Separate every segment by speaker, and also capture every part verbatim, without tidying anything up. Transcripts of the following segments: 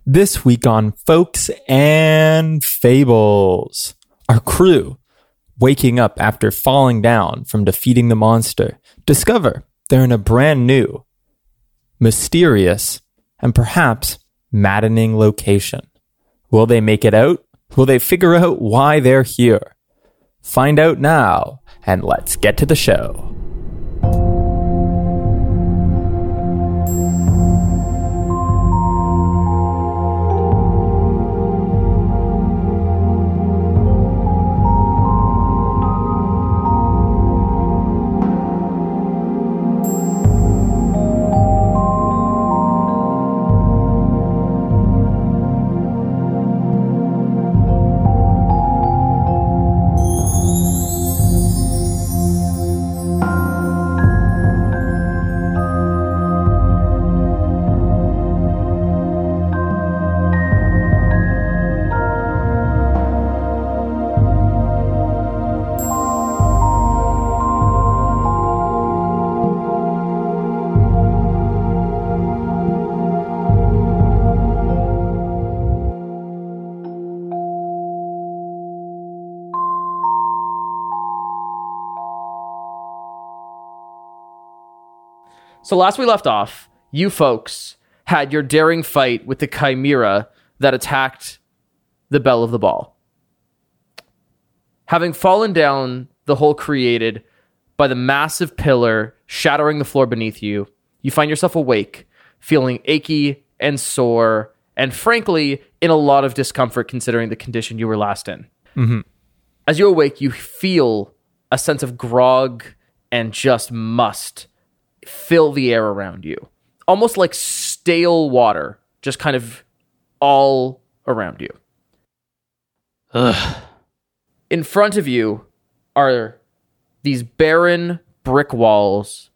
Speaker 1: This week on Folks and Fables, our crew, waking up after falling down from defeating the monster, discover they're in a brand new, mysterious, and perhaps maddening location. Will they make it out? Will they figure out why they're here? Find out now, and let's get to the show.
Speaker 2: So last we left off, you folks had your daring fight with the chimera that attacked the Belle of the Ball. Having fallen down the hole created by the massive pillar shattering the floor beneath you, you find yourself awake, feeling achy and sore, and frankly, in a lot of discomfort considering the condition you were last in.
Speaker 1: Mm-hmm.
Speaker 2: As you awake, you feel a sense of grog and just must fill the air around you. Almost like stale water, just kind of all around you.
Speaker 3: Ugh.
Speaker 2: In front of you are these barren brick walls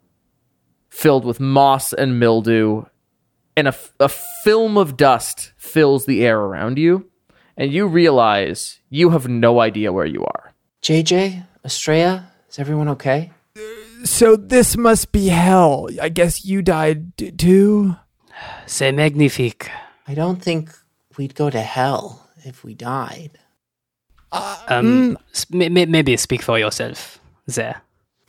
Speaker 2: filled with moss and mildew, and a, a film of dust fills the air around you, and you realize you have no idea where you are.
Speaker 4: J J, Estrella, is everyone okay?
Speaker 1: So this must be hell. I guess you died d- too?
Speaker 3: C'est magnifique.
Speaker 4: I don't think we'd go to hell if we died.
Speaker 1: Uh,
Speaker 3: Um, s- m- m- maybe speak for yourself there.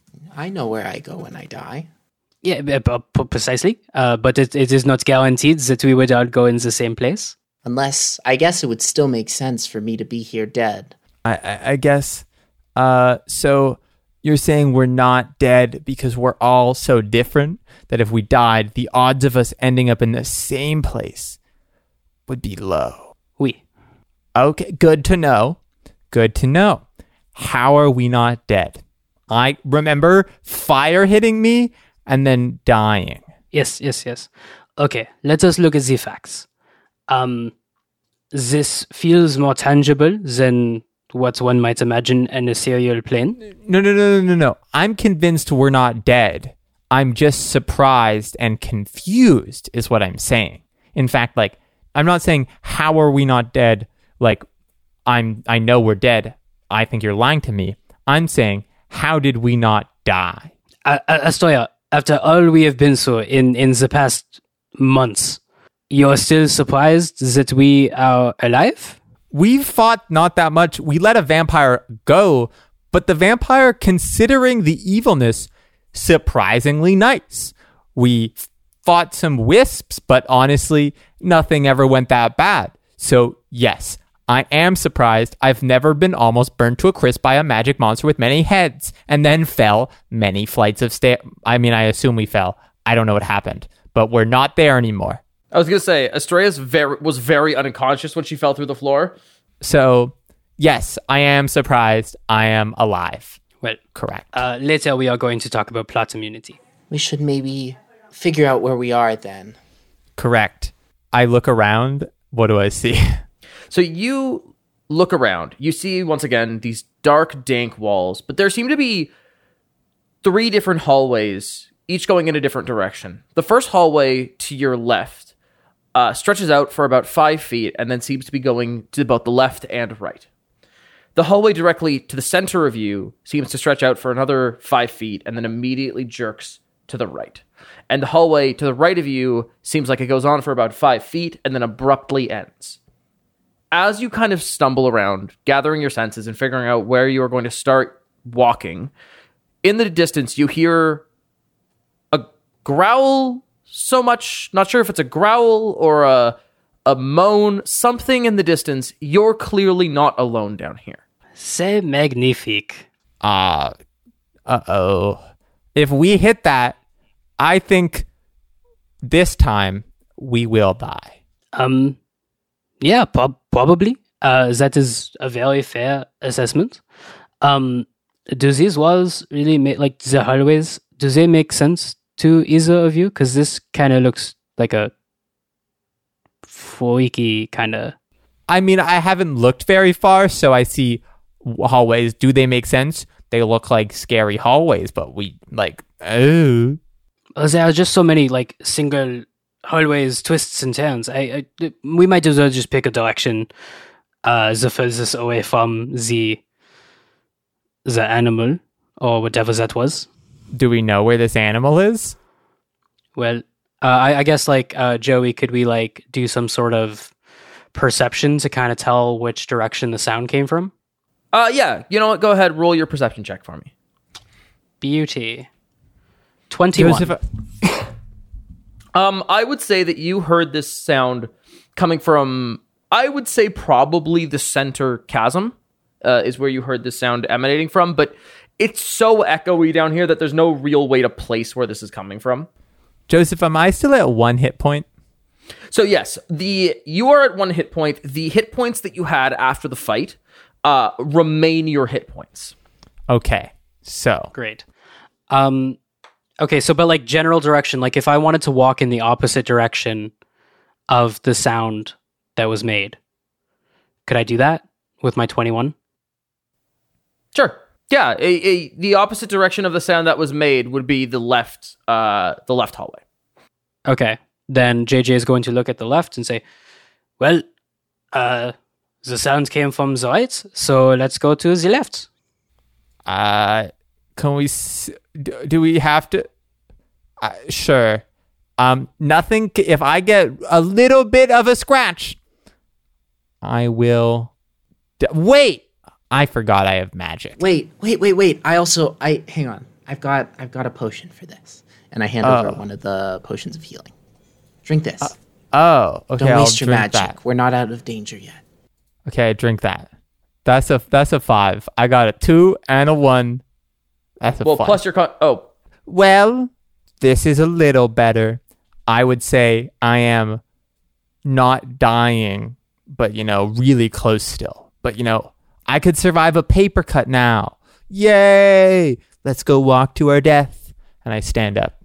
Speaker 4: I know where I go when I die.
Speaker 3: Yeah, b- b- p- precisely. Uh, but it, it is not guaranteed that we would all go in the same place.
Speaker 4: Unless, I guess it would still make sense for me to be here dead.
Speaker 1: I, I, I guess. Uh, so you're saying we're not dead because we're all so different that if we died, the odds of us ending up in the same place would be low.
Speaker 3: Oui.
Speaker 1: Okay, good to know. Good to know. How are we not dead? I remember fire hitting me and then dying.
Speaker 3: Yes, yes, yes. Okay, let us look at the facts. Um, this feels more tangible than what one might imagine an ethereal plane.
Speaker 1: No, no, no, no, no, no. I'm convinced we're not dead. I'm just surprised and confused is what I'm saying. In fact, like, I'm not saying, how are we not dead? Like, I'm, I know we're dead. I think you're lying to me. I'm saying, how did we not die?
Speaker 3: Uh, uh, Astoria, after all we have been through in, in the past months, you're still surprised that we are alive?
Speaker 1: We fought not that much. We let a vampire go, but the vampire, considering the evilness, surprisingly nice. We fought some wisps, but honestly, nothing ever went that bad. So yes, I am surprised. I've never been almost burned to a crisp by a magic monster with many heads and then fell many flights of stairs. I mean, I assume we fell. I don't know what happened, but we're not there anymore.
Speaker 2: I was going to say, Estrella's very, was very unconscious when she fell through the floor.
Speaker 1: So, yes, I am surprised. I am alive.
Speaker 3: Well,
Speaker 1: Correct.
Speaker 3: uh, later we are going to talk about plot immunity.
Speaker 4: We should maybe figure out where we are then.
Speaker 1: Correct. I look around. What do I see?
Speaker 2: So you look around. You see, once again, these dark, dank walls, but there seem to be three different hallways, each going in a different direction. The first hallway to your left uh, stretches out for about five feet and then seems to be going to both the left and right. The hallway directly to the center of you seems to stretch out for another five feet and then immediately jerks to the right. And the hallway to the right of you seems like it goes on for about five feet and then abruptly ends. As you kind of stumble around, gathering your senses and figuring out where you are going to start walking, in the distance you hear a growl, so much, not sure if it's a growl or a, a moan, something in the distance. You're clearly not alone down here.
Speaker 3: C'est magnifique.
Speaker 1: Uh, uh-oh. If we hit that, I think this time we will die.
Speaker 3: Um, yeah, prob- probably. Uh, that is a very fair assessment. Um, do these walls really make, like the hallways, do they make sense to either of you? Because this kind of looks like a freaky kind of...
Speaker 1: I mean, I haven't looked very far, so I see hallways. Do they make sense? They look like scary hallways, but we, like, oh.
Speaker 3: There are just so many, like, single hallways, twists and turns. I, I we might as well just pick a direction uh, the furthest away from the the animal or whatever that was.
Speaker 1: Do we know where this animal is?
Speaker 3: Well, uh, I, I guess, like, uh, Joey, could we, like, do some sort of perception to kind of tell which direction the sound came from?
Speaker 2: Uh, yeah, you know what? Go ahead, roll your perception check for me.
Speaker 3: Beauty. twenty-one.
Speaker 1: Joseph,
Speaker 2: Um, I would say that you heard this sound coming from, I would say probably the center chasm uh, is where you heard this sound emanating from, but it's so echoey down here that there's no real way to place where this is coming from.
Speaker 1: Joseph, am I still at one hit point?
Speaker 2: So yes, the you are at one hit point. The hit points that you had after the fight uh, remain your hit points.
Speaker 1: Okay, so.
Speaker 3: Great. Um, okay, so but like general direction, like if I wanted to walk in the opposite direction of the sound that was made, could I do that with my twenty-one?
Speaker 2: Sure. Yeah, a, a, the opposite direction of the sound that was made would be the left, uh, the left hallway.
Speaker 3: Okay, then J J is going to look at the left and say, well, uh, the sound came from the right, so let's go to the left.
Speaker 1: Uh, can we, s- do, do we have to, uh, sure. Um, nothing, c- if I get a little bit of a scratch, I will, d- wait, I forgot I have magic.
Speaker 4: Wait, wait, wait, wait. I also, I hang on. I've got, I've got a potion for this, and I hand over
Speaker 1: Oh.
Speaker 4: one of the potions of healing. Drink this.
Speaker 1: Oh, okay,
Speaker 4: Don't
Speaker 1: I'll
Speaker 4: waste your
Speaker 1: drink
Speaker 4: magic.
Speaker 1: that.
Speaker 4: We're not out of danger yet.
Speaker 1: Okay, drink that. That's a, that's a five. I got a two and a one. That's a
Speaker 2: Well,
Speaker 1: five.
Speaker 2: plus your con- oh,
Speaker 1: Well, this is a little better. I would say I am not dying, but, you know, really close still. But, you know, I could survive a paper cut now. Yay! Let's go walk to our death. And I stand up.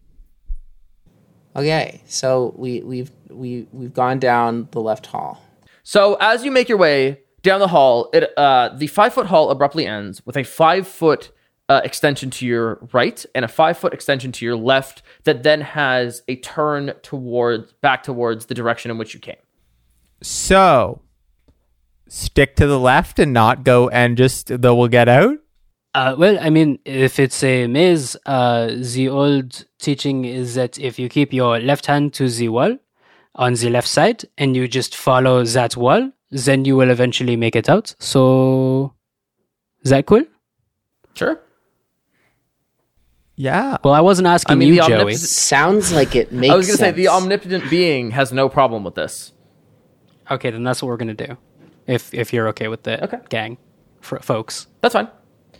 Speaker 4: Okay, so we we've we we've gone down the left hall.
Speaker 2: So as you make your way down the hall, it uh, the five foot hall abruptly ends with a five foot uh, extension to your right and a five foot extension to your left that then has a turn towards back towards the direction in which you came.
Speaker 1: So, stick to the left and not go and just, though we'll get out?
Speaker 3: Uh, well, I mean, if it's a maze, uh, the old teaching is that if you keep your left hand to the wall on the left side and you just follow that wall, then you will eventually make it out. So, is that cool?
Speaker 2: Sure.
Speaker 1: Yeah.
Speaker 3: Well, I wasn't asking
Speaker 2: I mean,
Speaker 3: you,
Speaker 2: the
Speaker 3: Joey.
Speaker 2: omnipotence-
Speaker 4: Sounds like it makes
Speaker 2: I was going to say
Speaker 4: sense.
Speaker 2: the omnipotent being has no problem with this.
Speaker 3: Okay, then that's what we're gonna do. If if you're okay with it,
Speaker 2: Okay.
Speaker 3: gang, f- folks.
Speaker 2: That's fine.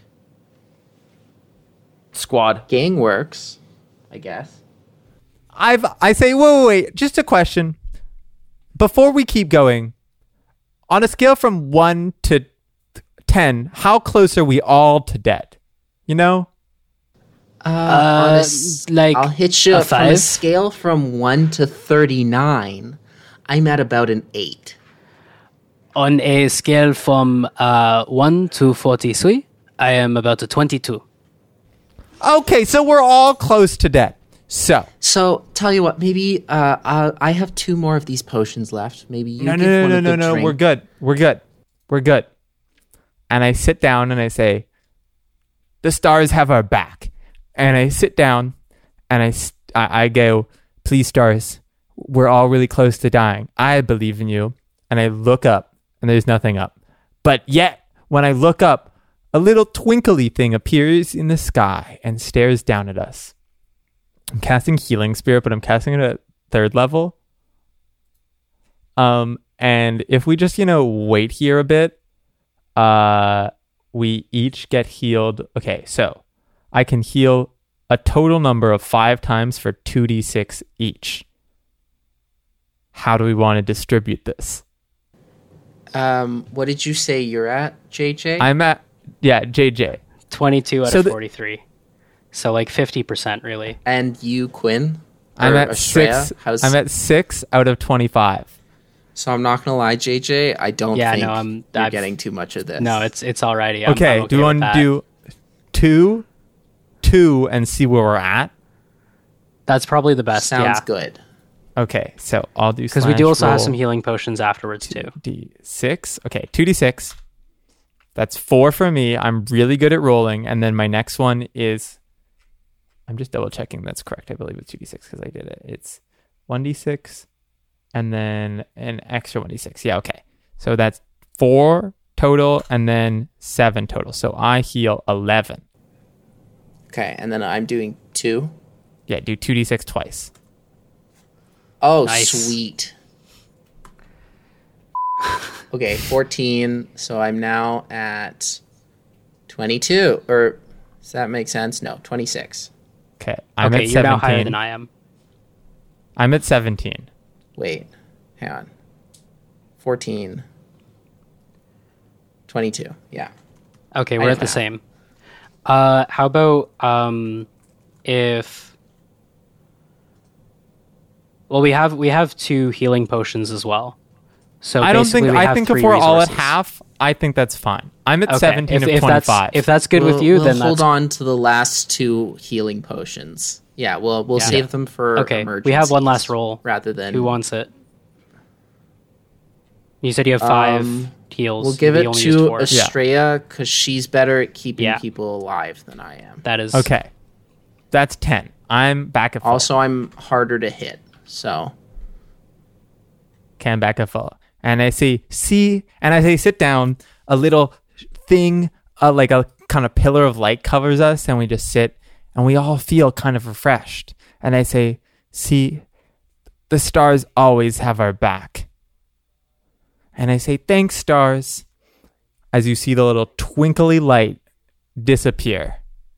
Speaker 2: Squad.
Speaker 4: Gang works, I guess.
Speaker 1: I've, I say, wait, wait, wait, just a question. Before we keep going, on a scale from one to ten, how close are we all to dead? You know?
Speaker 4: Uh, on a
Speaker 3: Uh,
Speaker 4: s-
Speaker 3: like
Speaker 4: I'll hit you
Speaker 3: a
Speaker 4: from a
Speaker 3: five?
Speaker 4: scale from one to thirty-nine. I'm at about an eight.
Speaker 3: On a scale from uh, one to forty-three, I am about a twenty-two.
Speaker 1: Okay, so we're all close to dead. So,
Speaker 4: So, tell you what, maybe uh, uh, I have two more of these potions left. Maybe you
Speaker 1: no,
Speaker 4: give
Speaker 1: no, no,
Speaker 4: one
Speaker 1: no,
Speaker 4: a
Speaker 1: no,
Speaker 4: good
Speaker 1: no,
Speaker 4: drink.
Speaker 1: we're good. We're good. We're good. And I sit down and I say, the stars have our back. And I sit down and I, s- I, I go, please, stars, we're all really close to dying. I believe in you. And I look up, and there's nothing up. But yet, when I look up, a little twinkly thing appears in the sky and stares down at us. I'm casting Healing Spirit, but I'm casting it at third level. Um, and if we just, you know, wait here a bit, uh, we each get healed. Okay, so I can heal a total number of five times for two d six each. How do we want to distribute this?
Speaker 4: Um, what did you say you're at, J J?
Speaker 1: I'm at, yeah, J J.
Speaker 3: twenty-two out
Speaker 1: So
Speaker 3: of
Speaker 1: the-
Speaker 3: forty-three. So like fifty percent really.
Speaker 4: And you, Quinn?
Speaker 1: I'm
Speaker 4: Or
Speaker 1: at
Speaker 4: Estrella?
Speaker 1: six.
Speaker 4: How's-
Speaker 1: I'm at six out of twenty-five.
Speaker 4: So I'm not gonna lie, J J. I don't
Speaker 3: Yeah,
Speaker 4: think
Speaker 3: no, I'm-
Speaker 4: you're
Speaker 3: I've-
Speaker 4: getting too much of this.
Speaker 3: No, it's it's alrighty. I'm,
Speaker 1: Okay,
Speaker 3: I'm
Speaker 1: do we
Speaker 3: with
Speaker 1: want to
Speaker 3: that.
Speaker 1: do two, two, and see where we're at?
Speaker 3: That's probably the best.
Speaker 4: sounds
Speaker 3: yeah.
Speaker 4: good.
Speaker 1: Okay, so I'll do
Speaker 3: Because we do
Speaker 1: slash
Speaker 3: also have
Speaker 1: roll
Speaker 3: some healing potions afterwards too.
Speaker 1: d six. Okay, two d six. That's four for me. I'm really good at rolling. And then my next one is, I'm just double checking that's correct. I believe it's two d six because I did it. It's one d six and then an extra one d six. Yeah, okay. So that's four total and then seven total. So I heal eleven.
Speaker 4: Okay, and then I'm doing two.
Speaker 1: Yeah, do two d six twice.
Speaker 4: Oh,
Speaker 3: Nice.
Speaker 4: sweet. Okay, fourteen. So I'm now at twenty-two. Or does that make sense? No, twenty-six.
Speaker 1: Okay, I'm
Speaker 3: Okay,
Speaker 1: at
Speaker 3: you're now
Speaker 1: seventeen.
Speaker 3: higher than I am.
Speaker 1: I'm at seventeen.
Speaker 4: Wait, hang on. fourteen. twenty-two. Yeah.
Speaker 3: Okay,
Speaker 4: I
Speaker 3: we're
Speaker 4: know
Speaker 3: at the
Speaker 4: that.
Speaker 3: same. Uh, how about um, if? Well, we have we have two healing potions as well. So
Speaker 1: I don't
Speaker 3: basically
Speaker 1: think.
Speaker 3: we
Speaker 1: I
Speaker 3: have
Speaker 1: think if
Speaker 3: three
Speaker 1: we're all at
Speaker 3: resources.
Speaker 1: half, I think that's fine. I'm at
Speaker 3: Okay,
Speaker 1: seventeen
Speaker 3: if,
Speaker 1: of
Speaker 3: if that's
Speaker 1: twenty-five.
Speaker 3: if that's good
Speaker 4: We'll-
Speaker 3: with you,
Speaker 4: we'll
Speaker 3: then
Speaker 4: hold
Speaker 3: that's
Speaker 4: on to the last two healing potions. Yeah, we'll we'll
Speaker 3: Yeah.
Speaker 4: save them for
Speaker 3: okay. We have one last
Speaker 4: emergencies
Speaker 3: roll.
Speaker 4: rather than
Speaker 3: Who wants it? You said you have five
Speaker 4: Um,
Speaker 3: heals.
Speaker 4: We'll give
Speaker 3: We
Speaker 4: it
Speaker 3: only used
Speaker 4: to
Speaker 3: four.
Speaker 4: Estrella because she's better at keeping
Speaker 3: Yeah.
Speaker 4: people alive than I am.
Speaker 3: That is
Speaker 1: Okay, that's ten. I'm back at full.
Speaker 4: Also, I'm harder to hit, so
Speaker 1: Okay, I'm back at full. And I say, see, and I say, sit down. A little thing, uh, like a kind of pillar of light covers us, and we just sit, and we all feel kind of refreshed. And I say, see, the stars always have our back. And I say, thanks, stars, as you see the little twinkly light disappear.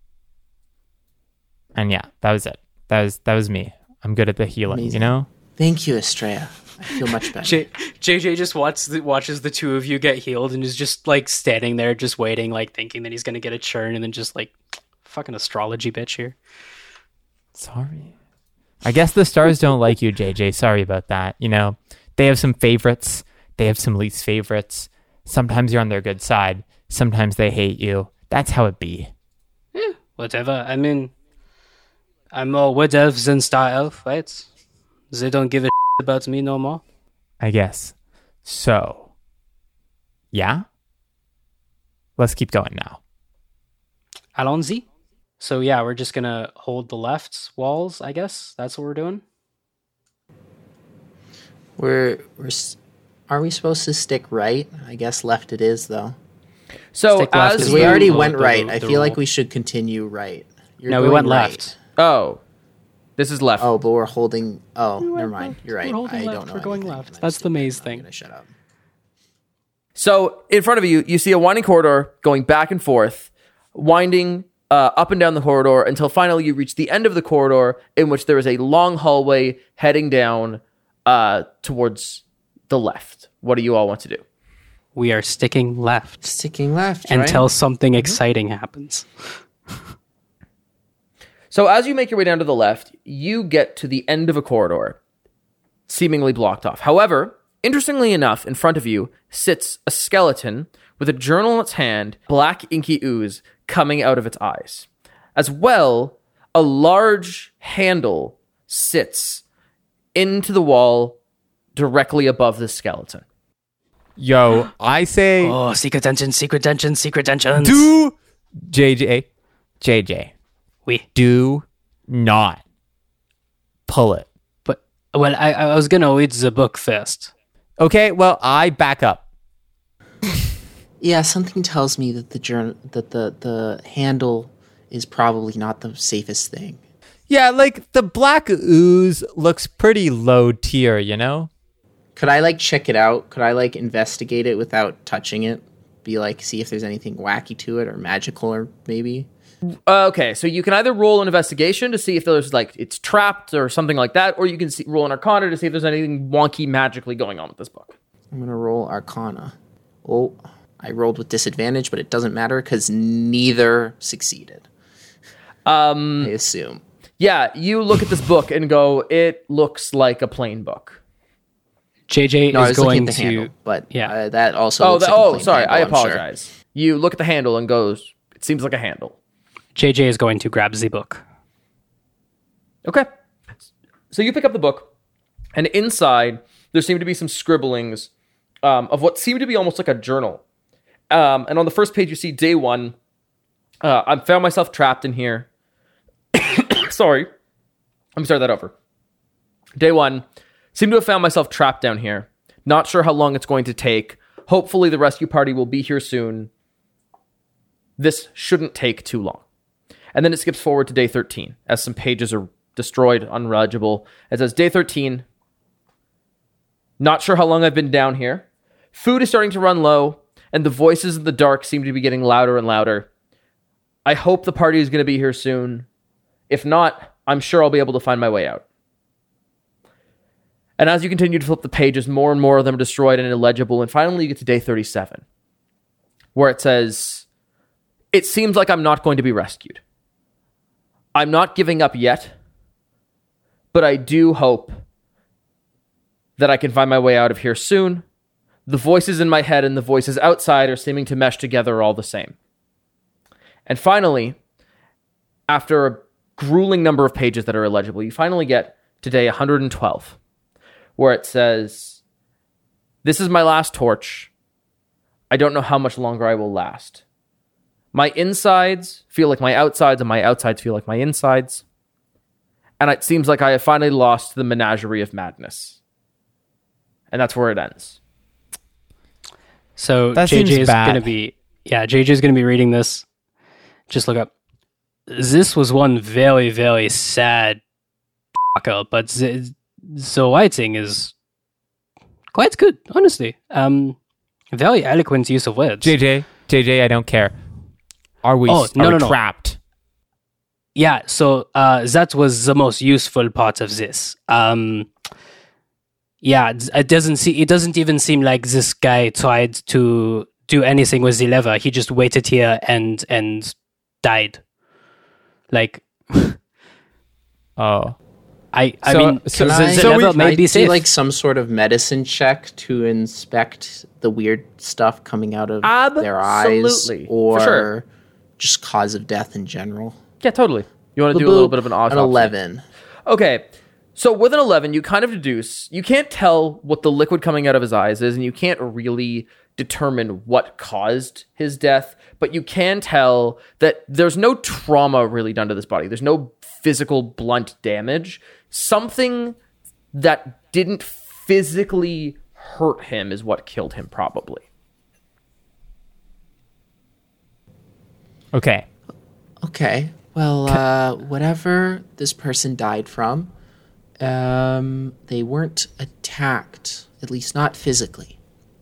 Speaker 1: And yeah, that was it. That was that was me. I'm good at the healing, you
Speaker 4: Amazing.
Speaker 1: know?
Speaker 4: thank you, Estrella. I feel much better.
Speaker 3: J- JJ just watches the, watches the two of you get healed and is just like standing there, just waiting, like thinking that he's gonna get a churn, and then just like fucking astrology bitch here.
Speaker 1: Sorry. I guess the stars don't like you, J J. Sorry about that. You know, they have some favorites. They have some least favorites. Sometimes you're on their good side. Sometimes they hate you. That's how it be.
Speaker 3: Whatever. I mean, I'm more wood elf than star elf, right? They don't give a about me no more.
Speaker 1: I guess. So, yeah? Let's keep going now.
Speaker 3: Allons-y. So yeah, we're just gonna hold the left walls, I guess. That's what we're doing.
Speaker 4: We're we're s- are we supposed to stick right? I guess left it is though.
Speaker 2: So
Speaker 3: Stick left
Speaker 2: as
Speaker 3: is
Speaker 4: Because we
Speaker 3: the-
Speaker 4: already
Speaker 3: the-
Speaker 4: went
Speaker 3: the-
Speaker 4: right.
Speaker 3: the
Speaker 4: I feel like
Speaker 3: rule.
Speaker 4: we should continue right. You're
Speaker 3: No, we
Speaker 4: going
Speaker 3: went
Speaker 4: right.
Speaker 3: left.
Speaker 2: oh, this is left.
Speaker 4: Oh, but we're holding. Oh,
Speaker 3: We went
Speaker 4: never mind.
Speaker 3: left.
Speaker 4: You're right.
Speaker 3: We're holding
Speaker 4: I
Speaker 3: left.
Speaker 4: don't know.
Speaker 3: We're going
Speaker 4: anything,
Speaker 3: left.
Speaker 4: and I'm
Speaker 3: That's the
Speaker 4: stupid.
Speaker 3: maze
Speaker 4: I'm
Speaker 3: thing.
Speaker 4: gonna shut up.
Speaker 2: So in front of you, you see a winding corridor going back and forth, winding uh, up and down the corridor until finally you reach the end of the corridor, in which there is a long hallway heading down uh, towards the left. What do you all want to do?
Speaker 3: We are sticking left
Speaker 4: Sticking left
Speaker 3: until
Speaker 4: right?
Speaker 3: something exciting happens.
Speaker 2: So as you make your way down to the left, you get to the end of a corridor, seemingly blocked off. However, interestingly enough, in front of you sits a skeleton with a journal in its hand, black inky ooze coming out of its eyes. As well, a large handle sits into the wall directly above the skeleton.
Speaker 1: Yo, I say,
Speaker 3: Oh, secret dungeon, secret dungeon, secret dungeons.
Speaker 1: do J J, J J,
Speaker 3: We.
Speaker 1: do not pull it.
Speaker 3: But well, I, I was gonna read the book first.
Speaker 1: Okay, well, I back up.
Speaker 4: Yeah, something tells me that the journal that the the handle is probably not the safest thing.
Speaker 1: Yeah, like the black ooze looks pretty low tier, you know?
Speaker 4: Could I like check it out? Could I like investigate it without touching it? Be like, see if there's anything wacky to it or magical or maybe?
Speaker 2: Uh, okay, so you can either roll an investigation to see if there's like it's trapped or something like that, or you can see, roll an Arcana to see if there's anything wonky magically going on with this book.
Speaker 4: I'm gonna roll Arcana. Oh, I rolled with disadvantage, but it doesn't matter because neither succeeded.
Speaker 2: Um,
Speaker 4: I assume.
Speaker 2: Yeah, you look at this book and go, it looks like a plain book.
Speaker 3: J J
Speaker 4: No, I
Speaker 3: is
Speaker 4: was looking
Speaker 3: going
Speaker 4: at the
Speaker 3: to
Speaker 4: handle, but
Speaker 3: yeah.
Speaker 4: uh, that also.
Speaker 2: Oh,
Speaker 4: looks
Speaker 2: the,
Speaker 4: like a
Speaker 2: oh,
Speaker 4: plain
Speaker 2: sorry,
Speaker 4: handle,
Speaker 2: I
Speaker 4: I'm sure.
Speaker 2: apologize. You look at the handle and goes, it seems like a handle.
Speaker 3: J J is going to grab the book.
Speaker 2: Okay. So you pick up the book, and inside there seem to be some scribblings um, of what seem to be almost like a journal. Um, and on the first page, you see day one. Uh, I found myself trapped in here. Sorry. Let me start that over. Day one. Seem to have found myself trapped down here. Not sure how long it's going to take. Hopefully the rescue party will be here soon. This shouldn't take too long. And then it skips forward to day thirteen, as some pages are destroyed, unreadable. It says, day thirteen, not sure how long I've been down here. Food is starting to run low, and the voices in the dark seem to be getting louder and louder. I hope the party is going to be here soon. If not, I'm sure I'll be able to find my way out. And as you continue to flip the pages, more and more of them are destroyed and illegible, and finally you get to day thirty-seven, where it says, it seems like I'm not going to be rescued. I'm not giving up yet, but I do hope that I can find my way out of here soon. The voices in my head and the voices outside are seeming to mesh together all the same. And finally, after a grueling number of pages that are illegible, you finally get to day one hundred twelve, where it says, this is my last torch. I don't know how much longer I will last. My insides feel like my outsides, and my outsides feel like my insides. And it seems like I have finally lost the menagerie of madness. And that's where it ends.
Speaker 3: So
Speaker 1: That
Speaker 3: J J
Speaker 1: seems
Speaker 3: is
Speaker 1: bad.
Speaker 3: going to be, yeah, J J is going to be reading this. Just look up. This was one very, very sad fucker, but the, the writing is quite good, honestly. Um, very eloquent use of words.
Speaker 1: J J, J J, I don't care. Are we,
Speaker 3: Oh,
Speaker 1: are
Speaker 3: no,
Speaker 1: we
Speaker 3: no, no.
Speaker 1: trapped?
Speaker 3: Yeah, so uh, that was the most useful part of this. Um, yeah, it doesn't see. It doesn't even seem like this guy tried to do anything with the lever. He just waited here and and died. Like,
Speaker 1: Oh.
Speaker 3: I I
Speaker 1: So-
Speaker 3: mean,
Speaker 1: so-
Speaker 3: the,
Speaker 4: Can
Speaker 3: the
Speaker 4: I,
Speaker 1: so
Speaker 3: lever
Speaker 1: we-
Speaker 3: may
Speaker 4: can I
Speaker 3: be
Speaker 4: do
Speaker 3: safe.
Speaker 4: like some sort of medicine check to inspect the weird stuff coming out of their eyes,
Speaker 2: Absolutely.
Speaker 4: or
Speaker 2: For sure.
Speaker 4: just cause of death in general?
Speaker 2: Yeah, totally. You want to do a little bit of an
Speaker 4: An
Speaker 2: autopsy?
Speaker 4: eleven.
Speaker 2: Okay. So with an eleven, you kind of deduce, you can't tell what the liquid coming out of his eyes is, and you can't really determine what caused his death, but you can tell that there's no trauma really done to this body. There's no physical blunt damage. Something that didn't physically hurt him is what killed him, probably.
Speaker 1: Okay.
Speaker 4: Okay. Well, uh, whatever this person died from, um, they weren't attacked, at least not physically.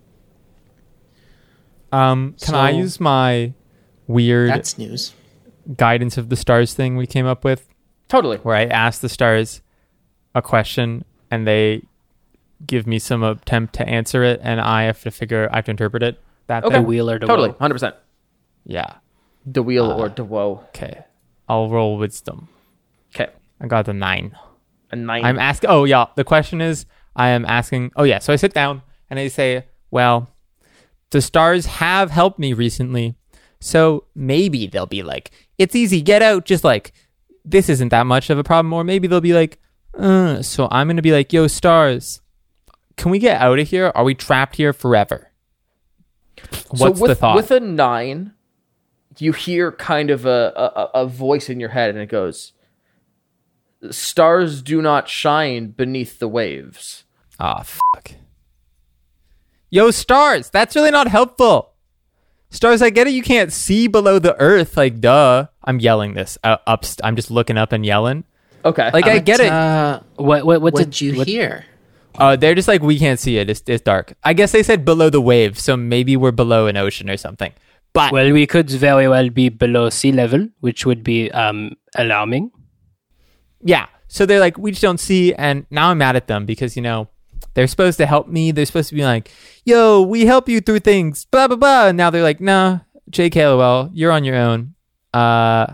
Speaker 1: Um, can I
Speaker 4: So-
Speaker 1: use my weird
Speaker 4: That's news.
Speaker 1: guidance of the stars thing we came up with,
Speaker 2: Totally.
Speaker 1: where I ask the stars a question and they give me some attempt to answer it, and I have to figure, I have to interpret it. That
Speaker 2: Okay.
Speaker 3: The
Speaker 1: thing?
Speaker 3: wheel or the
Speaker 2: Totally.
Speaker 3: woe.
Speaker 2: one hundred percent.
Speaker 1: Yeah.
Speaker 2: The wheel or the woe.
Speaker 1: Okay. I'll roll wisdom.
Speaker 2: Okay.
Speaker 1: I got the nine.
Speaker 2: A nine.
Speaker 1: I'm asking. Oh yeah. The question is, I am asking. Oh yeah. So I sit down and I say, well, the stars have helped me recently, so maybe they'll be like, it's easy, get out. Just like, this isn't that much of a problem. Or maybe they'll be like, uh. So I'm gonna be like, yo, stars, can we get out of here? Are we trapped here forever? What's
Speaker 2: so with,
Speaker 1: the thought?
Speaker 2: With a nine, you hear kind of a, a, a voice in your head, and it goes, stars do not shine beneath the waves.
Speaker 1: Ah, fuck. Yo, stars, that's really not helpful. Stars, I get it. You can't see below the earth. Like, duh. I'm yelling this uh, up. St- I'm just looking up and yelling.
Speaker 2: Okay.
Speaker 1: Like, I get it.
Speaker 4: Uh,
Speaker 3: What what what,
Speaker 4: what
Speaker 3: did
Speaker 4: did you
Speaker 3: what-
Speaker 4: hear?
Speaker 1: Uh, they're just like, we can't see it. It's, it's dark. I guess they said below the waves, so maybe we're below an ocean or something. But
Speaker 3: Well, we could very well be below sea level, which would be um alarming.
Speaker 1: yeah, so they're like, we just don't see. And now I'm mad at them because, you know, they're supposed to help me. They're supposed to be like, yo, we help you through things, blah, blah, blah. And now they're like, nah, J K L O L, you're on your own. Uh,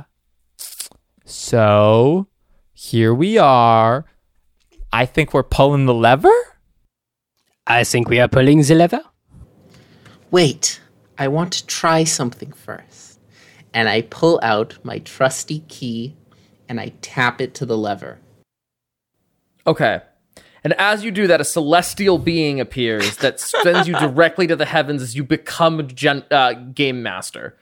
Speaker 1: so here we are. I think we're pulling the lever.
Speaker 3: I think we are pulling the lever.
Speaker 4: Wait, I want to try something first. And I pull out my trusty key and I tap it to the lever.
Speaker 2: Okay. And as you do that, a celestial being appears that sends you directly to the heavens as you become a gen- uh, game master.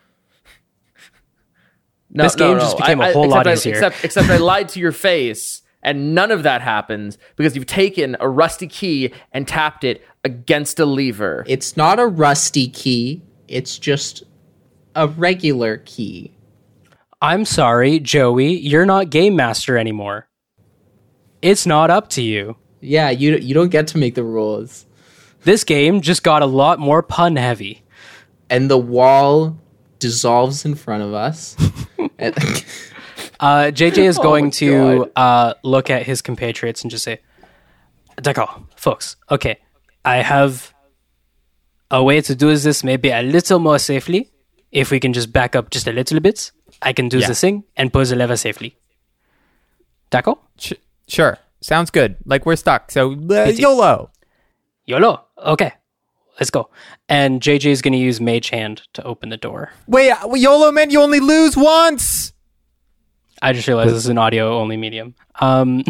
Speaker 2: No,
Speaker 3: This
Speaker 2: no,
Speaker 3: game
Speaker 2: no.
Speaker 3: just became
Speaker 2: I-
Speaker 3: a
Speaker 2: I-
Speaker 3: whole lot
Speaker 2: except I-
Speaker 3: easier.
Speaker 2: Except, except I lied to your face, and none of that happens because you've taken a rusty key and tapped it against a lever.
Speaker 4: It's not a rusty key, it's just a regular key.
Speaker 3: I'm sorry, Joey, you're not game master anymore. It's not up to you.
Speaker 4: Yeah, you you don't get to make the rules.
Speaker 3: This game just got a lot more pun heavy.
Speaker 4: And the wall dissolves in front of us. And-
Speaker 3: Uh, J J is
Speaker 2: Oh
Speaker 3: going
Speaker 2: my
Speaker 3: to uh, look at his compatriots and just say, D'accord, folks, okay, I have a way to do this maybe a little more safely. If we can just back up just a little bit, I can do
Speaker 1: Yeah.
Speaker 3: this thing and pull the lever safely. D'accord?
Speaker 1: Sh- sure. Sounds good. Like, we're stuck. So, uh, YOLO.
Speaker 3: YOLO. Okay, let's go. And J J is going to use Mage Hand to open the door.
Speaker 1: Wait, uh, YOLO meant you only lose once.
Speaker 3: I just realized this is an audio only medium. Um,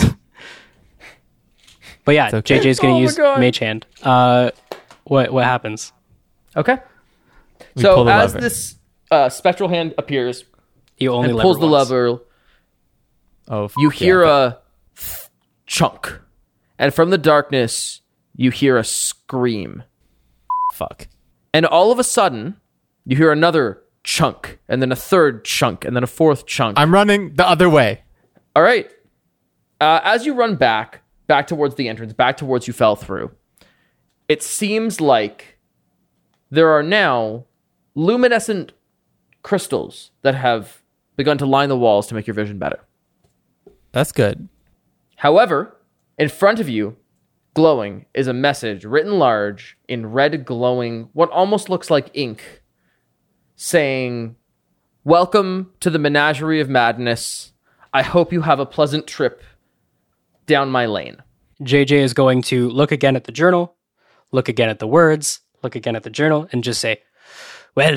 Speaker 3: but yeah,
Speaker 1: It's okay.
Speaker 3: J J is going to
Speaker 2: Oh my
Speaker 3: use
Speaker 2: God.
Speaker 3: Mage Hand. Uh, what what happens?
Speaker 2: Okay.
Speaker 1: We
Speaker 2: so
Speaker 1: pull the
Speaker 2: as
Speaker 1: lever.
Speaker 2: this uh, spectral hand appears
Speaker 3: You only
Speaker 2: and
Speaker 3: lever
Speaker 2: pulls the
Speaker 3: once.
Speaker 2: lever,
Speaker 1: Oh, f-
Speaker 2: you hear
Speaker 1: yeah.
Speaker 2: a chunk. And from the darkness, you hear a scream.
Speaker 1: Fuck.
Speaker 2: And all of a sudden, you hear another chunk, and then a third chunk, and then a fourth chunk.
Speaker 1: I'm running the other way.
Speaker 2: All right. Uh, as you run back, back towards the entrance, back towards you fell through, it seems like there are now luminescent crystals that have begun to line the walls to make your vision better.
Speaker 1: That's good.
Speaker 2: However, in front of you, glowing, is a message written large in red glowing, what almost looks like ink, saying, "Welcome to the Menagerie of Madness. I hope you have a pleasant trip down my lane."
Speaker 3: J J is going to look again at the journal, look again at the words, look again at the journal, and just say, well,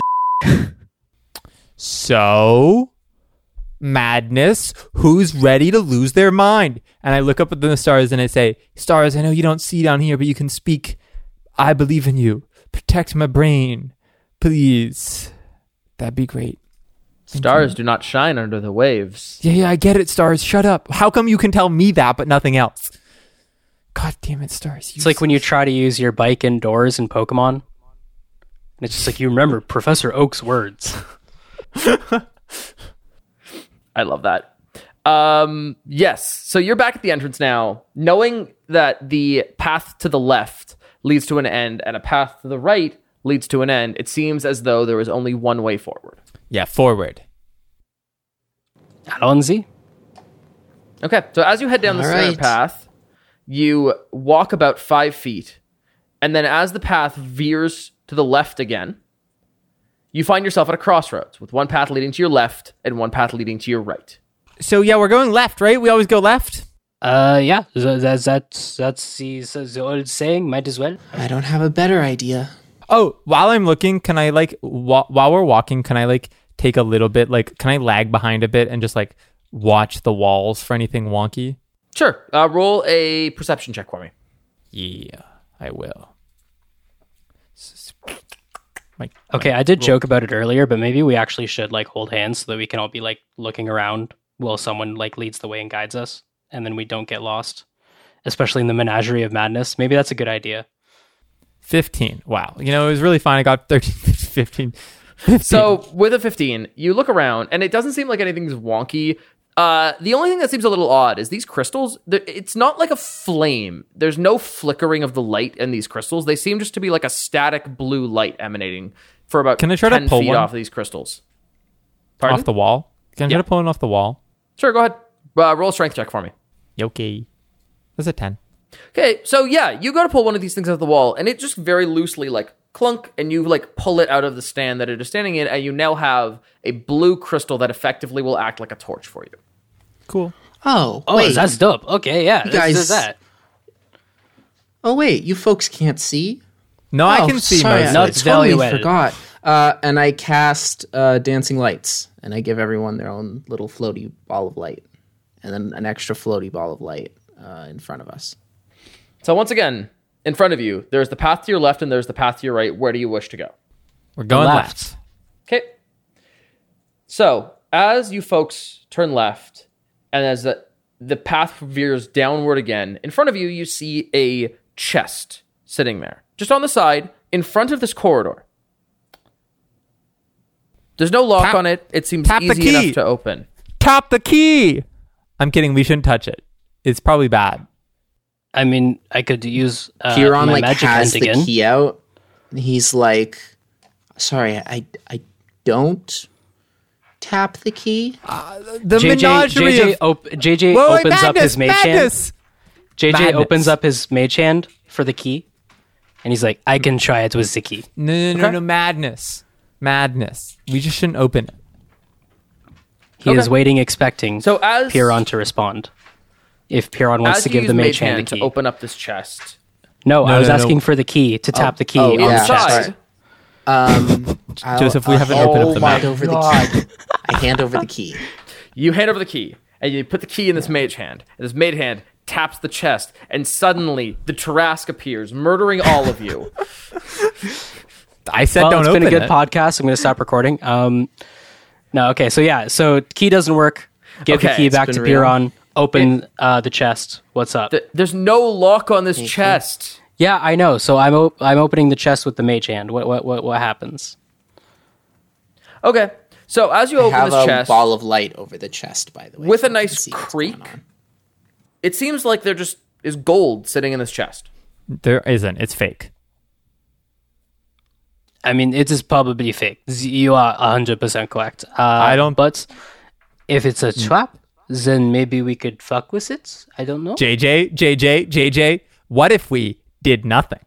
Speaker 1: So, madness, who's ready to lose their mind? And I look up at the stars and I say, stars, I know you don't see down here, but you can speak. I believe in you. Protect my brain. Please. That'd be great.
Speaker 2: Stars do not shine under the waves.
Speaker 1: Yeah, yeah, I get it, stars. Shut up. How come you can tell me that, but nothing else? God damn it, stars.
Speaker 3: it's like when you try to use your bike indoors in Pokemon. And it's just like you remember Professor Oak's words.
Speaker 2: I love that. Um, yes. So you're back at the entrance now, knowing that the path to the left leads to an end and a path to the right leads to an end. It seems as though there is only one way forward.
Speaker 1: Yeah, forward.
Speaker 3: Allons-y.
Speaker 2: Okay. So as you head down the
Speaker 4: All
Speaker 2: center
Speaker 4: right.
Speaker 2: path, you walk about five feet. And then as the path veers to the left again, you find yourself at a crossroads with one path leading to your left and one path leading to your right.
Speaker 1: So, yeah, we're going left, right? We always go left?
Speaker 3: Uh, yeah, th- that's that's that's the, the old saying. Might as well.
Speaker 4: I don't have a better idea.
Speaker 1: Oh, while I'm looking, can I, like, wa- while we're walking, can I, like, take a little bit, like, can I lag behind a bit and just, like, watch the walls for anything wonky?
Speaker 2: Sure. Uh, roll a perception check for me.
Speaker 1: Yeah, I will. S- s- My,
Speaker 3: Okay, I did joke about it earlier, but maybe we actually should like hold hands so that we can all be like looking around while someone like leads the way and guides us. and then we don't get lost, especially in the menagerie of madness. Maybe that's a good idea.
Speaker 1: fifteen. Wow. You know, it was really fine. I got thirteen, fifteen. fifteen.
Speaker 2: So with a fifteen, you look around, and it doesn't seem like anything's wonky. Uh, the only thing that seems a little odd is these crystals. It's not like a flame. There's no flickering of the light in these crystals. They seem just to be like a static blue light emanating for about
Speaker 1: Can I try to
Speaker 2: ten
Speaker 1: pull
Speaker 2: feet
Speaker 1: one?
Speaker 2: off of these crystals. Pardon?
Speaker 1: Off the wall. Can I try
Speaker 2: Yeah.
Speaker 1: to pull it off the wall?
Speaker 2: Sure, go ahead. Uh, roll a strength check for me.
Speaker 1: Okay. That's a ten.
Speaker 2: Okay, so yeah, you go to pull one of these things off the wall, and it just very loosely like clunk, and you like pull it out of the stand that it is standing in, and you now have a blue crystal that effectively will act like a torch for you.
Speaker 1: Cool.
Speaker 4: Oh,
Speaker 3: Oh,
Speaker 4: wait.
Speaker 3: that's dope. Okay, yeah, let's
Speaker 4: guys-
Speaker 3: do that.
Speaker 4: Oh, wait. You folks can't see?
Speaker 1: No, I
Speaker 4: Oh,
Speaker 1: can see
Speaker 4: sorry,
Speaker 1: most
Speaker 4: I
Speaker 1: of
Speaker 3: Not
Speaker 1: it.
Speaker 4: totally
Speaker 3: very well.
Speaker 4: forgot. Uh, and I cast uh, dancing lights, and I give everyone their own little floaty ball of light, and then an extra floaty ball of light uh, in front of us.
Speaker 2: So once again, in front of you, there's the path to your left and there's the path to your right. Where do you wish to go?
Speaker 1: We're going
Speaker 3: Left.
Speaker 1: left.
Speaker 2: Okay. So as you folks turn left, and as the, the path veers downward again, in front of you, you see a chest sitting there, just on the side, in front of this corridor. There's no lock
Speaker 1: Tap-
Speaker 2: on it. It seems
Speaker 1: tap the
Speaker 2: easy
Speaker 1: key.
Speaker 2: enough to open.
Speaker 1: Tap the key. I'm kidding. We shouldn't touch it. It's probably bad.
Speaker 3: I mean, I could use uh,
Speaker 4: Huron
Speaker 3: my
Speaker 4: like
Speaker 3: magic
Speaker 4: has
Speaker 3: hand
Speaker 4: the
Speaker 3: again.
Speaker 4: key out. And he's like, "Sorry, I I don't tap the key."
Speaker 1: The
Speaker 3: J J,
Speaker 1: menagerie
Speaker 3: J J,
Speaker 1: of...
Speaker 3: op- J J
Speaker 1: Whoa, wait,
Speaker 3: opens up
Speaker 1: madness,
Speaker 3: his mage
Speaker 1: madness.
Speaker 3: hand. J J
Speaker 1: Madness.
Speaker 3: opens up his mage hand for the key, and he's like, "I can try it with the key."
Speaker 1: No, no, no,
Speaker 2: Okay.
Speaker 1: no, madness. Madness. We just shouldn't open it.
Speaker 3: He is
Speaker 2: Okay.
Speaker 3: waiting, expecting
Speaker 2: So as
Speaker 3: Piron to respond. If Piron wants
Speaker 2: as
Speaker 3: to
Speaker 2: you
Speaker 3: give
Speaker 2: use
Speaker 3: the
Speaker 2: mage
Speaker 3: mage hand
Speaker 2: hand
Speaker 3: the
Speaker 2: to
Speaker 3: key.
Speaker 2: open up this chest,
Speaker 3: No,
Speaker 1: No,
Speaker 3: I was
Speaker 1: no, no.
Speaker 3: asking for the key to tap the key
Speaker 4: oh,
Speaker 3: on
Speaker 4: yeah.
Speaker 3: the chest.
Speaker 2: inside,
Speaker 4: Um, I'll-
Speaker 1: Joseph, we
Speaker 4: I'll
Speaker 1: haven't
Speaker 4: hand
Speaker 1: opened up the
Speaker 4: hand
Speaker 1: map.
Speaker 4: over the key. I hand over the key.
Speaker 2: you hand over the key, and you put the key in this mage hand. And this mage hand taps the chest, and suddenly the Tarrasque appears, murdering all of you.
Speaker 1: I said
Speaker 3: Well,
Speaker 1: don't
Speaker 3: it's
Speaker 1: open
Speaker 3: been a good
Speaker 1: it.
Speaker 3: podcast. I'm going to stop recording. Um, no, okay, so yeah, so key doesn't work. Give the
Speaker 2: Okay,
Speaker 3: key
Speaker 2: it's
Speaker 3: back
Speaker 4: been
Speaker 3: to
Speaker 4: real.
Speaker 3: Piron. Open uh, the chest. What's up?
Speaker 2: Th- There's no lock on this chest.
Speaker 3: yeah, I know. So I'm op- I'm opening the chest with the mage hand. What what what what happens?
Speaker 2: Okay, so as you
Speaker 4: I
Speaker 2: open
Speaker 4: have
Speaker 2: this
Speaker 4: a
Speaker 2: chest,
Speaker 4: ball of light over the chest, by the way,
Speaker 2: with
Speaker 4: so
Speaker 2: a
Speaker 4: I can
Speaker 2: nice
Speaker 4: see what's
Speaker 2: creak.
Speaker 4: going on.
Speaker 2: it seems like there just is gold sitting in this chest.
Speaker 1: There isn't. It's fake.
Speaker 3: I mean, it is probably fake. Z- You are one hundred percent correct. Uh,
Speaker 1: I don't-
Speaker 3: But if it's a trap, then maybe we could fuck with it. I don't know.
Speaker 1: J J, J J, J J, what if we did nothing?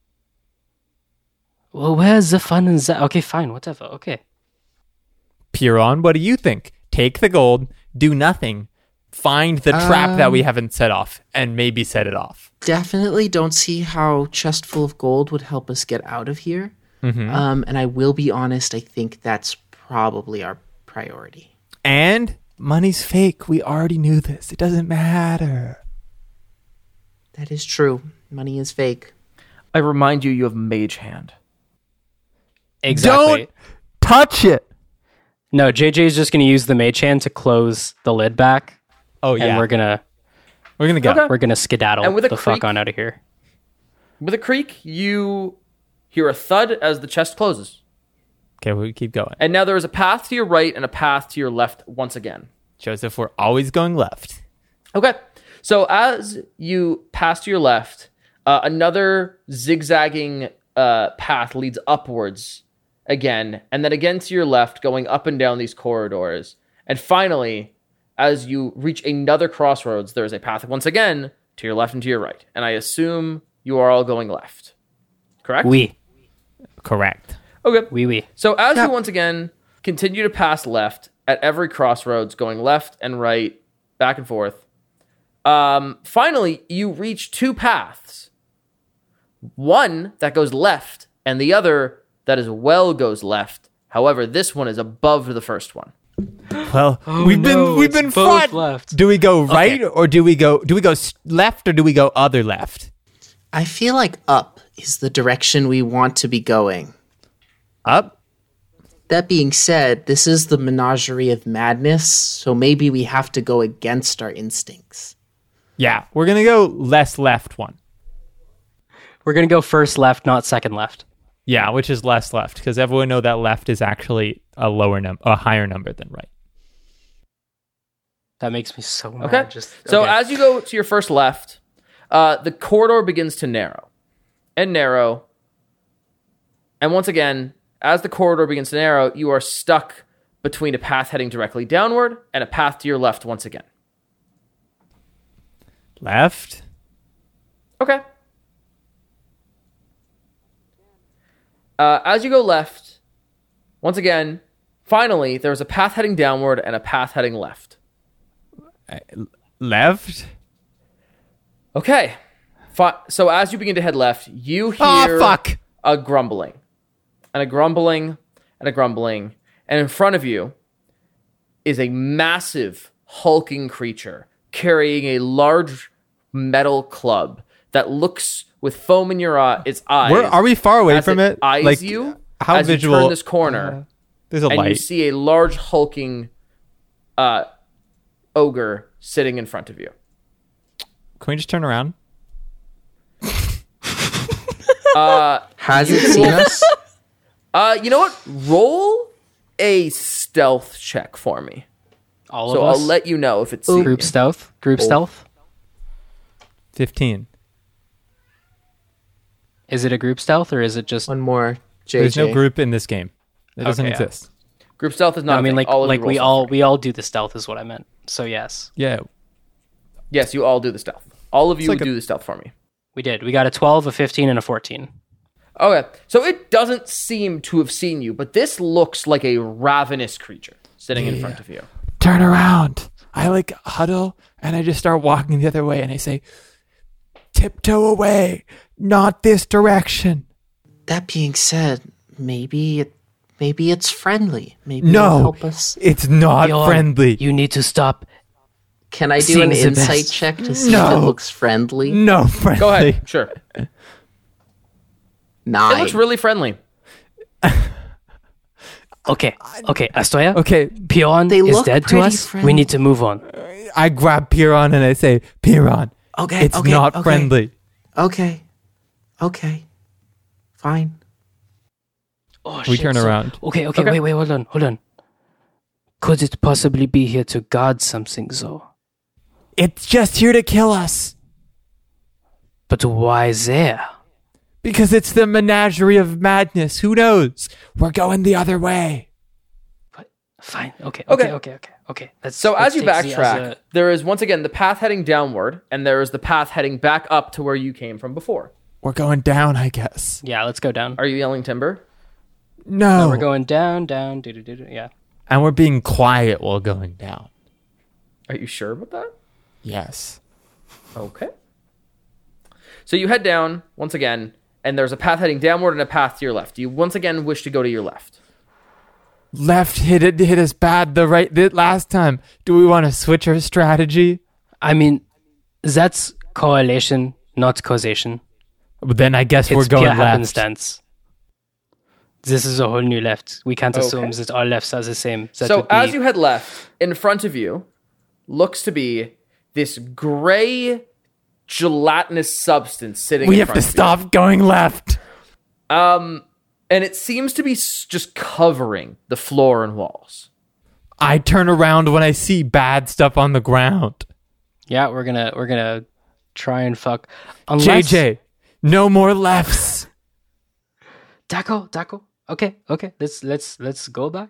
Speaker 3: Well, where's the fun in that? Okay, fine, whatever. Okay.
Speaker 1: Piron, what do you think? Take the gold, do nothing, find the trap that we haven't set off, and maybe set it off.
Speaker 4: Definitely don't see how chest full of gold would help us get out of here. Um, and I will be honest, I think that's probably our priority.
Speaker 1: And money's fake. We already knew this. It doesn't matter.
Speaker 4: That is true. Money is fake.
Speaker 2: I remind you, you have mage hand.
Speaker 3: Exactly.
Speaker 1: Don't touch it.
Speaker 3: No, J J is just going to use the mage hand to close the lid back,
Speaker 1: Oh,
Speaker 3: and
Speaker 1: yeah.
Speaker 3: we're gonna
Speaker 1: We're going to go.
Speaker 2: Okay.
Speaker 3: we're gonna skedaddle
Speaker 2: And with a
Speaker 3: the fuck
Speaker 2: creak-
Speaker 3: on out of here.
Speaker 2: With a creak, you hear a thud as the chest closes.
Speaker 1: Okay, we keep going.
Speaker 2: And now there is a path to your right and a path to your left once again.
Speaker 1: Joseph, we're always going left.
Speaker 2: Okay. So as you pass to your left, uh, another zigzagging uh, path leads upwards again, and then again to your left, going up and down these corridors. And finally, as you reach another crossroads, there is a path once again to your left and to your right. And I assume you are all going left. Correct?
Speaker 3: We,
Speaker 1: Correct.
Speaker 2: Okay.
Speaker 3: we, we.
Speaker 2: So as
Speaker 4: Yeah.
Speaker 2: you once again continue to pass left at every crossroads, going left and right, back and forth, um, finally you reach two paths. One that goes left, and the other that as well goes left. However, this one is above the first one.
Speaker 1: Well, we've been
Speaker 3: no,
Speaker 1: we've
Speaker 3: it's
Speaker 1: been
Speaker 3: both
Speaker 1: front.
Speaker 3: left.
Speaker 1: Do we go right or do we go do we go s- left or do we go other left?
Speaker 4: I feel like up is the direction we want to be going.
Speaker 1: Up?
Speaker 4: That being said, this is the menagerie of madness, so maybe we have to go against our instincts.
Speaker 1: Yeah, we're gonna go less left one.
Speaker 3: We're gonna go first left, not second left.
Speaker 1: Yeah, which is less left because everyone know that left is actually a lower number, a higher number than right.
Speaker 3: That makes me so mad.
Speaker 2: Okay.
Speaker 3: Just,
Speaker 2: So
Speaker 3: okay.
Speaker 2: as you go to your first left, uh, the corridor begins to narrow and narrow. And once again, as the corridor begins to narrow, you are stuck between a path heading directly downward and a path to your left once again.
Speaker 1: Left.
Speaker 2: Okay. Uh, as you go left, once again, finally, there's a path heading downward and a path heading left.
Speaker 1: Left.
Speaker 2: Okay. Fi- so as you begin to head left, you hear
Speaker 1: Oh fuck!
Speaker 2: a grumbling, and a grumbling, and a grumbling, and in front of you is a massive, hulking creature carrying a large metal club that looks with foam in your eye, its eyes.
Speaker 1: Where are we far away
Speaker 2: as
Speaker 1: from it?
Speaker 2: Eyes
Speaker 1: Like
Speaker 2: you
Speaker 1: how
Speaker 2: as
Speaker 1: visual?
Speaker 2: you turn this corner,
Speaker 1: There's a
Speaker 2: and you
Speaker 1: light.
Speaker 2: see a large hulking uh, ogre sitting in front of you.
Speaker 1: Can we just turn around?
Speaker 4: Has it seen us?
Speaker 2: Uh, you know what? Roll a stealth check for me.
Speaker 3: all
Speaker 2: So
Speaker 3: of
Speaker 2: I'll
Speaker 3: us.
Speaker 2: let you know if it's seen
Speaker 3: Group
Speaker 2: you.
Speaker 3: stealth. Group stealth.
Speaker 1: Fifteen.
Speaker 3: Is it a group stealth or is it just?
Speaker 4: One more, J J.
Speaker 1: There's no group in this game. It doesn't
Speaker 3: Okay, yeah.
Speaker 1: exist.
Speaker 2: Group stealth is not.
Speaker 3: No, I
Speaker 2: a
Speaker 3: mean,
Speaker 2: thing.
Speaker 3: like,
Speaker 2: all of you
Speaker 3: like
Speaker 2: roll
Speaker 3: we
Speaker 2: stealth
Speaker 3: all
Speaker 2: for me.
Speaker 3: we all do the stealth is what I meant. So yes,
Speaker 1: Yeah.
Speaker 2: Yes, you all do the stealth. All of you
Speaker 1: like a-
Speaker 2: do the stealth for me.
Speaker 3: we did. We got a twelve, a fifteen, and a fourteen.
Speaker 2: Okay, so it doesn't seem to have seen you, but this looks like a ravenous creature sitting in front of you.
Speaker 1: Turn around. I like huddle and I just start walking the other way and I say, tiptoe away, not this direction.
Speaker 4: That being said, maybe it, maybe it's friendly. Maybe
Speaker 1: No,
Speaker 4: it'll help us.
Speaker 1: it's not
Speaker 3: Bjorn,
Speaker 1: friendly.
Speaker 3: You need to stop.
Speaker 4: Can I do
Speaker 3: seeing
Speaker 4: an
Speaker 3: the
Speaker 4: insight
Speaker 3: best.
Speaker 4: check to see
Speaker 1: No.
Speaker 4: if it looks friendly?
Speaker 1: No friendly.
Speaker 2: Go ahead. Sure. It
Speaker 4: Nine.
Speaker 2: looks really friendly.
Speaker 3: Okay, okay, Astoya.
Speaker 1: Okay,
Speaker 3: Pion
Speaker 4: They
Speaker 3: is
Speaker 4: look
Speaker 3: dead to
Speaker 4: pretty
Speaker 3: us.
Speaker 4: friendly.
Speaker 3: We need to move on.
Speaker 1: I grab Piron and I say, Piron,
Speaker 4: Okay,
Speaker 1: it's
Speaker 4: okay,
Speaker 1: not
Speaker 4: okay.
Speaker 1: friendly.
Speaker 4: Okay. Okay. Fine.
Speaker 3: Oh,
Speaker 1: We
Speaker 3: shit,
Speaker 1: turn
Speaker 3: so-
Speaker 1: around.
Speaker 3: Okay, okay,
Speaker 2: Okay.
Speaker 3: wait, wait, hold on, hold on. Could it possibly be here to guard something, though?
Speaker 1: It's just here to kill us.
Speaker 3: But why there?
Speaker 1: Because it's the menagerie of madness. Who knows? We're going the other way.
Speaker 3: Fine. Okay.
Speaker 2: Okay.
Speaker 3: Okay. Okay. Okay. Okay. Let's,
Speaker 2: So
Speaker 3: let's
Speaker 2: as you
Speaker 3: take the
Speaker 2: backtrack,
Speaker 3: other-
Speaker 2: there is once again the path heading downward, and there is the path heading back up to where you came from before.
Speaker 1: We're going down, I guess.
Speaker 3: yeah, let's go down.
Speaker 2: Are you yelling timber?
Speaker 1: No.
Speaker 3: No, we're going down, down, do do do do. Yeah.
Speaker 1: And we're being quiet while going down.
Speaker 2: Are you sure about that?
Speaker 1: Yes.
Speaker 2: Okay. So you head down once again, and there's a path heading downward and a path to your left. You once again wish to go to your left.
Speaker 1: Left hit it hit us bad the right did last time. Do we want to switch our strategy?
Speaker 3: I mean, that's correlation, not causation.
Speaker 1: But then I guess we're
Speaker 3: It's
Speaker 1: going
Speaker 3: pure
Speaker 1: left.
Speaker 3: happenstance. This is a whole new left. We can't assume
Speaker 2: Okay.
Speaker 3: that all lefts are the same. That
Speaker 2: So
Speaker 3: would be-
Speaker 2: as you head left, in front of you looks to be this gray gelatinous substance sitting
Speaker 1: We
Speaker 2: in
Speaker 1: have to
Speaker 2: front of
Speaker 1: stop going left.
Speaker 2: you. Um and it seems to be s- just covering the floor and walls.
Speaker 1: I turn around when I see bad stuff on the ground.
Speaker 3: yeah, we're gonna we're gonna try and fuck.
Speaker 1: J
Speaker 3: Unless,
Speaker 1: J, no more lefts.
Speaker 3: Taco, taco. Okay, okay. Let's let's let's go back.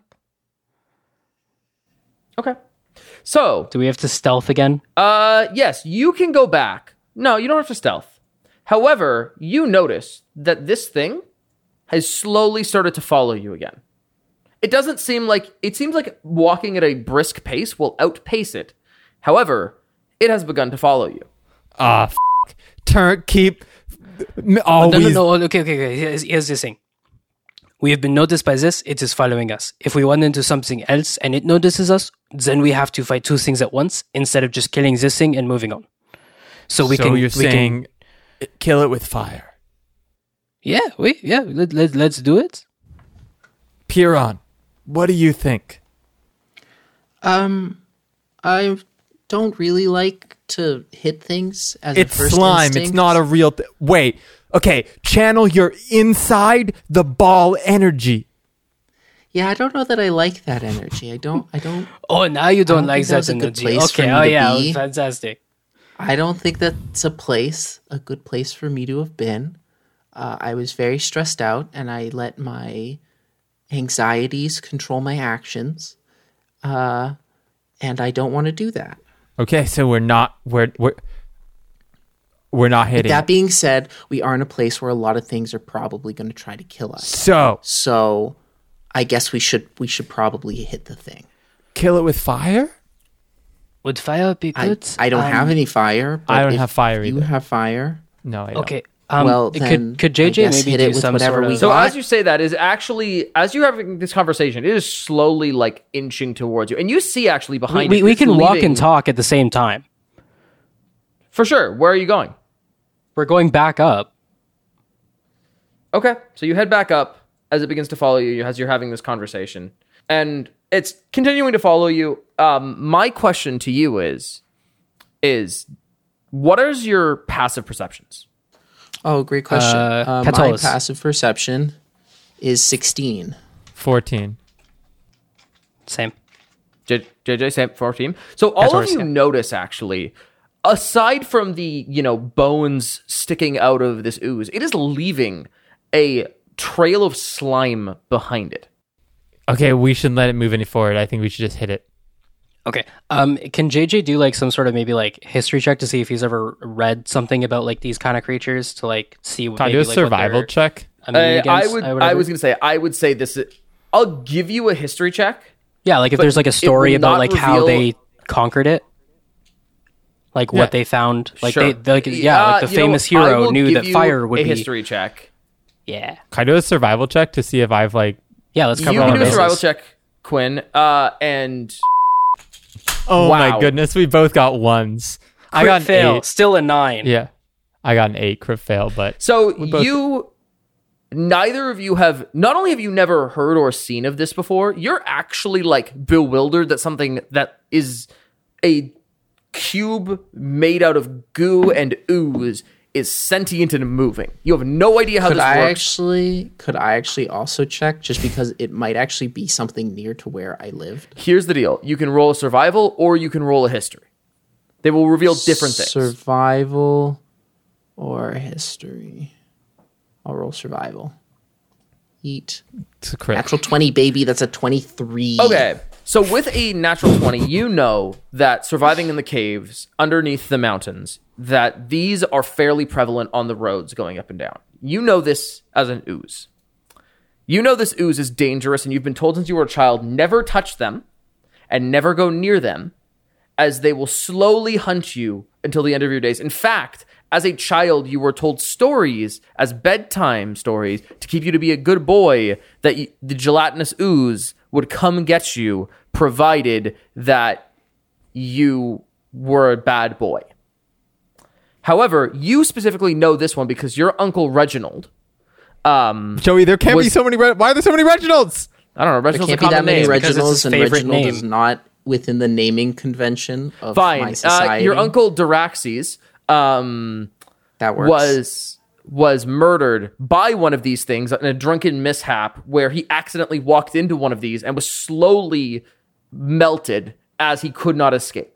Speaker 2: Okay. So,
Speaker 3: Do we have to stealth again?
Speaker 2: uh yes, you can go back. No, you don't have to stealth. However, you notice that this thing has slowly started to follow you again. It doesn't seem like it seems like walking at a brisk pace will outpace it. However, it has begun to follow you.
Speaker 1: Ah, f- turn, keep, m-
Speaker 3: No,
Speaker 1: always.
Speaker 3: no, no. Okay, okay, okay. Here's, here's the thing. We have been noticed by this. It is following us. If we run into something else and it notices us, then we have to fight two things at once instead of just killing this thing and moving on. So we
Speaker 1: so
Speaker 3: can.
Speaker 1: you're
Speaker 3: we
Speaker 1: saying
Speaker 3: Can,
Speaker 1: kill it with fire.
Speaker 3: yeah, we yeah. Let, let, let's do it.
Speaker 1: Piron, what do you think?
Speaker 4: Um, I don't really like to hit things as
Speaker 1: It's
Speaker 4: a first
Speaker 1: slime.
Speaker 4: instinct.
Speaker 1: It's not a real th- Wait. Okay. Channel your inside the ball energy.
Speaker 4: Yeah, I don't know that I like that energy. I don't. I don't.
Speaker 3: Oh, now you don't
Speaker 4: don't
Speaker 3: like
Speaker 4: think that
Speaker 3: that
Speaker 4: was a good
Speaker 3: energy.
Speaker 4: place for
Speaker 3: Okay.
Speaker 4: me
Speaker 3: Oh
Speaker 4: to
Speaker 3: yeah,
Speaker 4: be.
Speaker 3: fantastic.
Speaker 4: I don't think that's a place, a good place for me to have been. Uh, I was very stressed out, and I let my anxieties control my actions. Uh, and I don't want to do that.
Speaker 1: Okay. So we're not. We're we're we're not hitting.
Speaker 4: That being said, we are in a place where a lot of things are probably going to try to kill us.
Speaker 1: So
Speaker 4: So, I guess we should we should probably hit the thing.
Speaker 1: kill it with fire.
Speaker 3: Would fire be
Speaker 4: I,
Speaker 3: good?
Speaker 4: I don't
Speaker 3: Um,
Speaker 4: have any fire. But
Speaker 1: I don't
Speaker 4: if
Speaker 1: have fire
Speaker 4: You
Speaker 1: either.
Speaker 4: have fire.
Speaker 1: No. I don't.
Speaker 3: Okay. Um,
Speaker 4: Well,
Speaker 3: could
Speaker 4: then
Speaker 3: could
Speaker 4: I
Speaker 3: J J
Speaker 4: guess
Speaker 3: maybe
Speaker 4: hit
Speaker 3: do
Speaker 4: it with
Speaker 3: some
Speaker 4: whatever
Speaker 3: sort
Speaker 4: we
Speaker 3: of?
Speaker 2: So
Speaker 4: got.
Speaker 2: as you say that, is actually as you're having this conversation, it is slowly like inching towards you, and you see actually behind
Speaker 3: we
Speaker 2: it,
Speaker 3: we
Speaker 2: it's
Speaker 3: can walk
Speaker 2: leaving-
Speaker 3: and talk at the same time.
Speaker 2: for sure. Where are you going?
Speaker 3: We're going back up.
Speaker 2: Okay, so you head back up as it begins to follow you as you're having this conversation, and it's continuing to follow you. Um, my question to you is, is what is your passive perceptions?
Speaker 4: Oh, great question.
Speaker 3: Uh,
Speaker 4: Uh, my
Speaker 3: Catullus.
Speaker 4: passive perception is sixteen.
Speaker 1: Fourteen.
Speaker 3: Same.
Speaker 2: J- JJ, same fourteen. So all
Speaker 3: Catullus,
Speaker 2: of you
Speaker 3: yeah.
Speaker 2: notice actually, aside from the, you know, bones sticking out of this ooze, it is leaving a trail of slime behind it.
Speaker 1: Okay. We shouldn't let it move any forward. I think we should just hit it.
Speaker 3: Okay. Um, can J J do like some sort of maybe like history check to see if he's ever read something about like these kind of creatures to like see?
Speaker 1: Can I
Speaker 3: maybe,
Speaker 1: do a
Speaker 3: like, what
Speaker 1: survival
Speaker 3: they're
Speaker 1: check?
Speaker 3: immune
Speaker 2: Uh,
Speaker 3: against,
Speaker 2: I would.
Speaker 3: or
Speaker 2: I
Speaker 3: whatever?
Speaker 2: was gonna say. I would say this. Is, I'll give you a history check.
Speaker 3: Yeah, like if
Speaker 2: but
Speaker 3: there's like a
Speaker 2: it
Speaker 3: story
Speaker 2: will
Speaker 3: about
Speaker 2: not
Speaker 3: like how
Speaker 2: reveal-
Speaker 3: they conquered it, like
Speaker 1: Yeah.
Speaker 3: what they found, like
Speaker 2: Sure.
Speaker 3: they like yeah,
Speaker 2: Uh,
Speaker 3: like the
Speaker 2: you know,
Speaker 3: famous
Speaker 2: I
Speaker 3: hero
Speaker 2: will
Speaker 3: knew
Speaker 2: give
Speaker 3: that
Speaker 2: you
Speaker 3: fire would
Speaker 2: a
Speaker 3: be.
Speaker 2: history check.
Speaker 3: Yeah,
Speaker 1: Can I do a survival check to see if I've like?
Speaker 3: yeah. Let's cover
Speaker 2: You
Speaker 3: all
Speaker 2: can
Speaker 3: our
Speaker 2: do a survival
Speaker 3: bases.
Speaker 2: check, Quinn. Uh, and
Speaker 1: Oh
Speaker 2: Wow.
Speaker 1: my goodness, we both got ones. I
Speaker 3: Crit
Speaker 1: got an
Speaker 3: fail,
Speaker 1: eight.
Speaker 3: still a nine.
Speaker 1: Yeah, I got an eight crit fail, but
Speaker 2: so
Speaker 1: both-
Speaker 2: you. Neither of you have. Not only have you never heard or seen of this before, you're actually like bewildered that something that is a cube made out of goo and ooze is sentient and moving. You have no idea how
Speaker 4: Could
Speaker 2: this
Speaker 4: I
Speaker 2: works.
Speaker 4: actually? Could I actually also check just because it might actually be something near to where I lived?
Speaker 2: Here's the deal: you can roll a survival or you can roll a history. They will reveal different things.
Speaker 4: Survival or history. I'll roll survival. Eat.
Speaker 1: it's a crit.
Speaker 4: Natural twenty, baby. That's a twenty-three.
Speaker 2: Okay, so with a natural twenty, you know that surviving in the caves underneath the mountains, that these are fairly prevalent on the roads going up and down. You know this as an ooze. You know this ooze is dangerous, and you've been told since you were a child, never touch them and never go near them, as they will slowly hunt you until the end of your days. In fact, as a child, you were told stories as bedtime stories to keep you to be a good boy, that you, the gelatinous ooze would come get you, provided that you were a bad boy. However, you specifically know this one because your uncle Reginald, um,
Speaker 1: Joey, there can't be
Speaker 2: was-
Speaker 1: so many. Re- Why are there so many Reginalds?
Speaker 2: I don't know,
Speaker 4: There
Speaker 2: Reginald's
Speaker 4: can't
Speaker 2: a
Speaker 4: be that
Speaker 2: common
Speaker 4: many
Speaker 2: name.
Speaker 3: Reg- because it's
Speaker 4: Reginalds,
Speaker 3: his
Speaker 4: and
Speaker 3: favorite
Speaker 4: Reginald
Speaker 3: name.
Speaker 4: is not within the naming convention of my
Speaker 2: Fine. Uh,
Speaker 4: society.
Speaker 2: your uncle Daraxes, um,
Speaker 4: that works.
Speaker 2: was was murdered by one of these things in a drunken mishap where he accidentally walked into one of these and was slowly melted as he could not escape.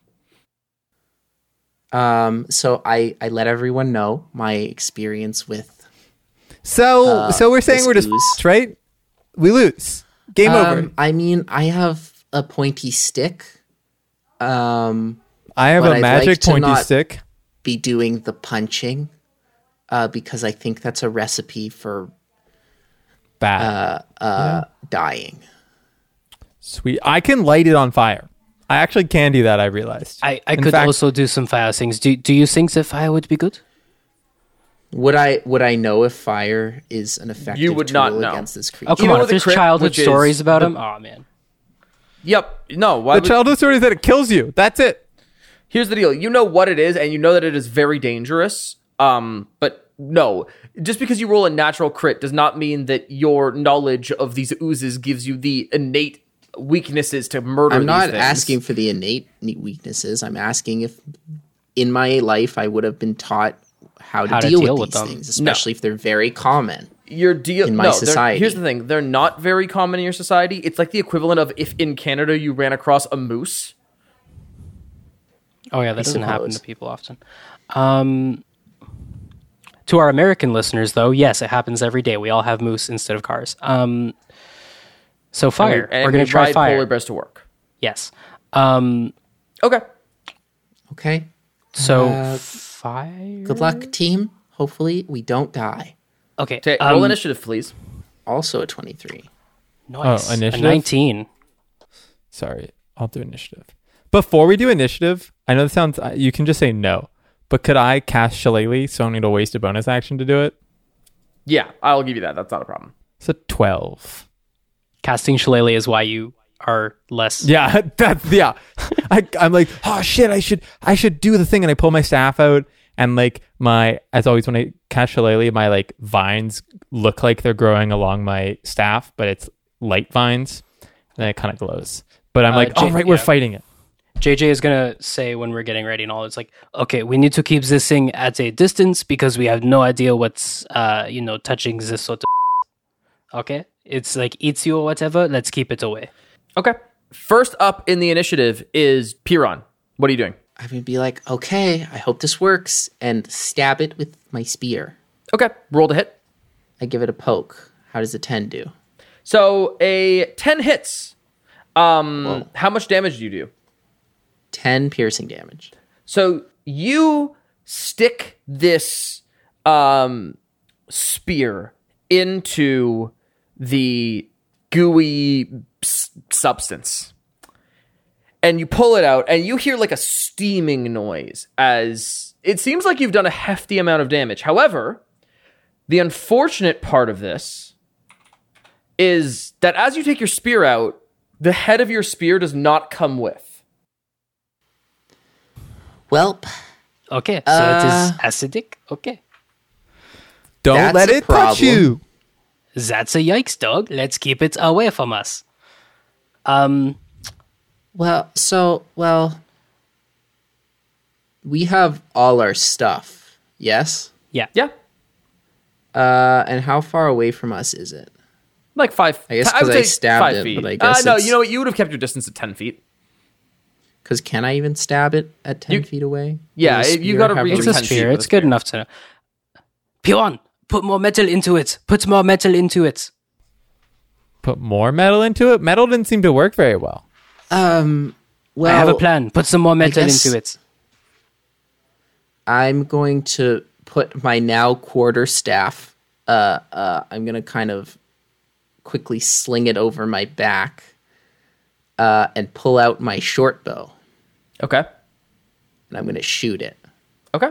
Speaker 4: Um, so I, I let everyone know my experience with.
Speaker 1: So, so we're saying
Speaker 4: this
Speaker 1: we're just
Speaker 4: ooze.
Speaker 1: right. We lose. Game over.
Speaker 4: Um, I mean, I have a pointy stick. Um,
Speaker 1: I have
Speaker 4: but
Speaker 1: a
Speaker 4: I'd
Speaker 1: magic
Speaker 4: like to
Speaker 1: pointy
Speaker 4: not-
Speaker 1: stick.
Speaker 4: be doing the punching, uh, because I think that's a recipe for
Speaker 1: Bad.
Speaker 4: uh dying.
Speaker 1: Sweet. I can light it on fire. I actually can do that. I realized.
Speaker 3: I, I
Speaker 1: In
Speaker 3: could
Speaker 1: fact-
Speaker 3: also do some fire things. Do do you think that fire would be good?
Speaker 4: Would I would I know if fire is an effective
Speaker 2: You would
Speaker 4: tool
Speaker 2: not know.
Speaker 4: against this creature?
Speaker 3: Oh come
Speaker 2: know
Speaker 3: on!
Speaker 2: the
Speaker 3: If there's
Speaker 2: crit,
Speaker 3: childhood
Speaker 2: which is
Speaker 3: stories about
Speaker 2: the-
Speaker 3: him, oh man.
Speaker 2: Yep. No. Why
Speaker 1: The
Speaker 2: would-
Speaker 1: childhood story is that it kills you. That's it.
Speaker 2: Here's the deal. You know what it is, and you know that it is very dangerous. Um, but no, just because you roll a natural crit does not mean that your knowledge of these oozes gives you the innate weaknesses to murder.
Speaker 4: I'm
Speaker 2: these
Speaker 4: not
Speaker 2: things.
Speaker 4: asking for the innate weaknesses. I'm asking if in my life I would have been taught how to,
Speaker 3: How to
Speaker 4: deal,
Speaker 3: deal
Speaker 4: with
Speaker 3: with
Speaker 4: these
Speaker 3: them.
Speaker 4: things, especially if they're very common.
Speaker 2: Your deal
Speaker 4: in my
Speaker 2: no, they're-
Speaker 4: society.
Speaker 2: Here's the thing: they're not very common in your society. It's like the equivalent of if in Canada you ran across a moose.
Speaker 3: Oh yeah, that
Speaker 4: I
Speaker 3: doesn't happen
Speaker 4: suppose.
Speaker 3: to people often. Um, to our American listeners, though, yes, it happens every day. We all have moose instead of cars. Um, so fire.
Speaker 2: And
Speaker 3: We're going
Speaker 2: we
Speaker 3: to try
Speaker 2: ride
Speaker 3: fire.
Speaker 2: polar bears to work.
Speaker 3: Yes. Um,
Speaker 2: Okay.
Speaker 4: Okay.
Speaker 3: so
Speaker 4: Uh,
Speaker 3: fire.
Speaker 4: Good luck, team. Hopefully we don't die.
Speaker 3: Okay.
Speaker 2: Ta-
Speaker 3: um,
Speaker 2: roll initiative, please.
Speaker 4: Also a twenty-three.
Speaker 3: Nice.
Speaker 1: Oh,
Speaker 3: A
Speaker 1: initiative?
Speaker 3: nineteen.
Speaker 1: Sorry, I'll do initiative. Before we do initiative, I know this sounds, you can just say no, but could I cast Shillelagh so I don't need to waste a bonus action to do it?
Speaker 2: Yeah, I'll give you that. That's not a problem.
Speaker 1: It's a twelve.
Speaker 3: Casting Shillelagh is why you are less.
Speaker 1: Yeah, that's, yeah. I, I'm like, oh shit, I should, I should do the thing. And I pull my staff out and like my, as always, when I cast Shillelagh, my like vines look like they're growing along my staff, but it's light vines. And then it kind of glows. But I'm
Speaker 3: Uh,
Speaker 1: like,
Speaker 3: J-
Speaker 1: oh right, we're
Speaker 3: yeah.
Speaker 1: fighting it.
Speaker 3: J J is going to say when we're getting ready and all, it's like, okay, we need to keep this thing at a distance because we have no idea what's, uh, you know, touching this sort of. Okay? It's like eats you or whatever. Let's keep it away.
Speaker 2: Okay. First up in the initiative is Piron. What are you doing?
Speaker 4: I'm gonna be like, okay, I hope this works, and stab it with my spear.
Speaker 2: Okay. Roll to hit.
Speaker 4: I give it a poke. How does a ten do?
Speaker 2: So a ten hits. Um,
Speaker 4: Whoa.
Speaker 2: how much damage do you do?
Speaker 4: ten piercing damage.
Speaker 2: So you stick this um, spear into the gooey s- substance. And you pull it out, and you hear like a steaming noise as it seems like you've done a hefty amount of damage. However, the unfortunate part of this is that as you take your spear out, the head of your spear does not come with.
Speaker 4: Welp,
Speaker 3: Okay. So
Speaker 4: Uh,
Speaker 3: it is acidic. Okay.
Speaker 1: Don't
Speaker 4: That's
Speaker 1: let
Speaker 4: a
Speaker 1: it touch
Speaker 4: problem.
Speaker 1: you.
Speaker 3: That's a yikes, dog. Let's keep it away from us. Um,
Speaker 4: well, so, well, we have all our stuff, yes?
Speaker 3: yeah.
Speaker 2: Yeah.
Speaker 4: Uh, and how far away from us is it?
Speaker 2: Like five.
Speaker 4: I guess
Speaker 2: would
Speaker 4: 'cause I
Speaker 2: say
Speaker 4: stabbed
Speaker 2: five
Speaker 4: it,
Speaker 2: feet.
Speaker 4: but I guess
Speaker 2: uh, no.
Speaker 4: it's-
Speaker 2: You know what? You would have kept your distance at ten feet.
Speaker 4: Because can I even stab it at ten
Speaker 2: You-
Speaker 4: feet away?
Speaker 2: Yeah,
Speaker 4: Does a
Speaker 2: you
Speaker 4: spear
Speaker 2: gotta
Speaker 4: have
Speaker 2: reach
Speaker 4: a
Speaker 3: It's
Speaker 2: your
Speaker 3: a
Speaker 2: ten
Speaker 4: reach?
Speaker 2: feet
Speaker 3: sphere.
Speaker 2: with a
Speaker 3: It's good
Speaker 2: spear.
Speaker 3: enough to. Pion, put more metal into it. Put more metal into it.
Speaker 1: Put more metal into it. Metal didn't seem to work very well.
Speaker 4: Um, well,
Speaker 3: I have a plan. Put some more metal
Speaker 4: guess-
Speaker 3: into it.
Speaker 4: I'm going to put my now quarter staff. Uh, uh, I'm gonna kind of quickly sling it over my back, uh, and pull out my short bow,
Speaker 2: Okay.
Speaker 4: and I'm gonna shoot it.
Speaker 2: Okay.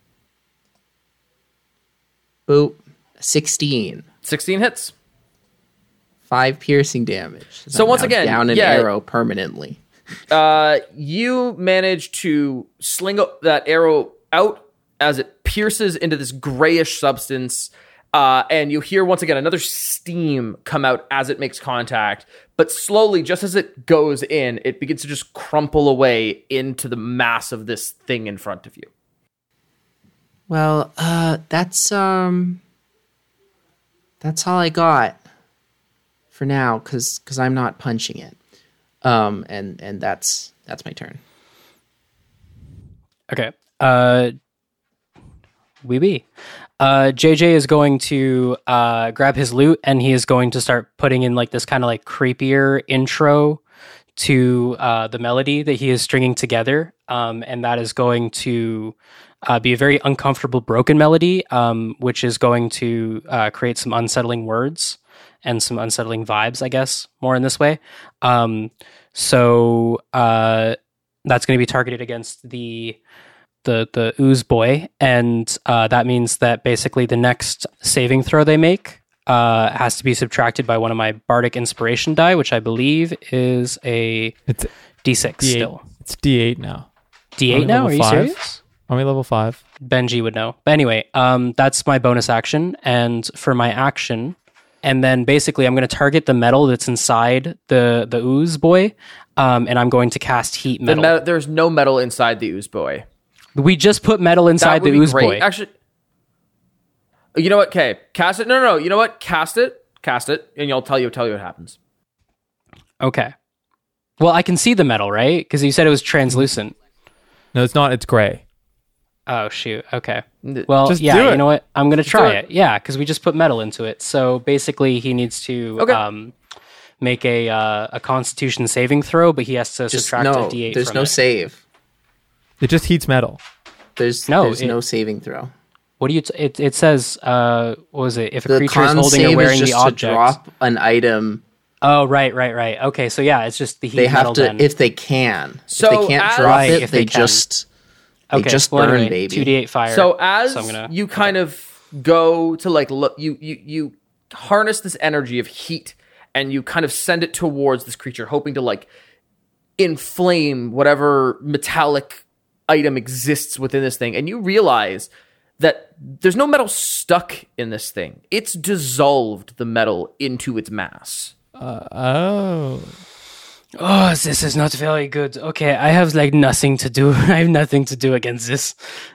Speaker 4: Boop, sixteen,
Speaker 2: Sixteen hits.
Speaker 4: five piercing damage.
Speaker 2: So
Speaker 4: I'm
Speaker 2: once
Speaker 4: now
Speaker 2: again,
Speaker 4: down an
Speaker 2: yeah.
Speaker 4: arrow permanently.
Speaker 2: Uh, you manage to sling o- that arrow out as it pierces into this grayish substance. Uh, and you hear once again another steam come out as it makes contact. But slowly, just as it goes in, it begins to just crumple away into the mass of this thing in front of you.
Speaker 4: Well, uh, that's um, that's all I got for now, cause, 'cause I'm not punching it. Um, and and that's that's my turn.
Speaker 3: Okay. Uh, wee wee. Uh, J J is going to uh, grab his loot and he is going to start putting in like this kind of like creepier intro to uh, the melody that he is stringing together. Um, and that is going to uh, be a very uncomfortable broken melody, um, which is going to uh, create some unsettling words and some unsettling vibes, I guess, more in this way. Um, so uh, that's going to be targeted against the the the ooze boy, and uh, that means that basically the next saving throw they make uh, has to be subtracted by one of my bardic inspiration die, which I believe is a
Speaker 1: It's
Speaker 3: D six
Speaker 1: D eight.
Speaker 3: still.
Speaker 1: It's D eight now.
Speaker 3: D eight
Speaker 1: Only
Speaker 3: now?
Speaker 1: level
Speaker 3: Are you
Speaker 1: five?
Speaker 3: serious?
Speaker 1: Are we level five?
Speaker 3: Benji would know. But anyway, um, that's my bonus action, and for my action, and then basically I'm going to target the metal that's inside the the ooze boy, um, and I'm going to cast heat
Speaker 2: The
Speaker 3: metal.
Speaker 2: me- there's no metal inside the ooze boy.
Speaker 3: we just put metal
Speaker 2: That
Speaker 3: inside
Speaker 2: would
Speaker 3: the
Speaker 2: be
Speaker 3: ooze
Speaker 2: great.
Speaker 3: boy.
Speaker 2: Actually, you know what? Okay, cast it. No, no, no. You know what? Cast it. Cast it, and I'll tell you. Tell you what happens.
Speaker 3: Okay. Well, I can see the metal, right? Because you said it was translucent.
Speaker 1: No, it's not. It's gray.
Speaker 3: Oh shoot. Okay.
Speaker 2: N-
Speaker 3: Well,
Speaker 1: Just
Speaker 3: yeah.
Speaker 1: do
Speaker 3: You
Speaker 1: it.
Speaker 3: know what? I'm gonna try
Speaker 2: it.
Speaker 3: it. Yeah, because we just put metal into it. So basically, he needs to
Speaker 2: Okay.
Speaker 3: um, make a uh, a Constitution saving throw, but he has to
Speaker 4: Just
Speaker 3: subtract
Speaker 4: no.
Speaker 3: a D eight.
Speaker 4: There's
Speaker 3: from
Speaker 4: no
Speaker 3: it.
Speaker 4: save.
Speaker 1: It just heats metal.
Speaker 4: There's
Speaker 3: No,
Speaker 4: There's
Speaker 3: it-
Speaker 4: no saving throw.
Speaker 3: What do you? T- it it says. Uh, what was it? If a
Speaker 4: The
Speaker 3: creature is
Speaker 4: con
Speaker 3: holding or
Speaker 4: save is
Speaker 3: wearing
Speaker 4: just
Speaker 3: the
Speaker 4: to
Speaker 3: object.
Speaker 4: drop an item.
Speaker 3: Oh, right, right, right. Okay, so yeah, it's just the heat
Speaker 4: They
Speaker 3: metal
Speaker 4: have to
Speaker 3: then.
Speaker 4: if they can.
Speaker 2: So
Speaker 4: if they can't
Speaker 2: as-
Speaker 4: drop
Speaker 3: Right,
Speaker 4: it,
Speaker 3: if
Speaker 4: they,
Speaker 3: they can.
Speaker 4: just they
Speaker 3: okay,
Speaker 4: just
Speaker 3: well,
Speaker 4: burn,
Speaker 3: anyway,
Speaker 4: baby.
Speaker 3: two d eight fire.
Speaker 2: So as
Speaker 3: so I'm gonna,
Speaker 2: you kind of go to like look, you you you harness this energy of heat, and you kind of send it towards this creature, hoping to like inflame whatever metallic item exists within this thing, and you realize that there's no metal stuck in this thing. It's dissolved the metal into its mass.
Speaker 1: Oh.
Speaker 3: Oh, this is not very good. Okay, I have like nothing to do. I have nothing to do against this.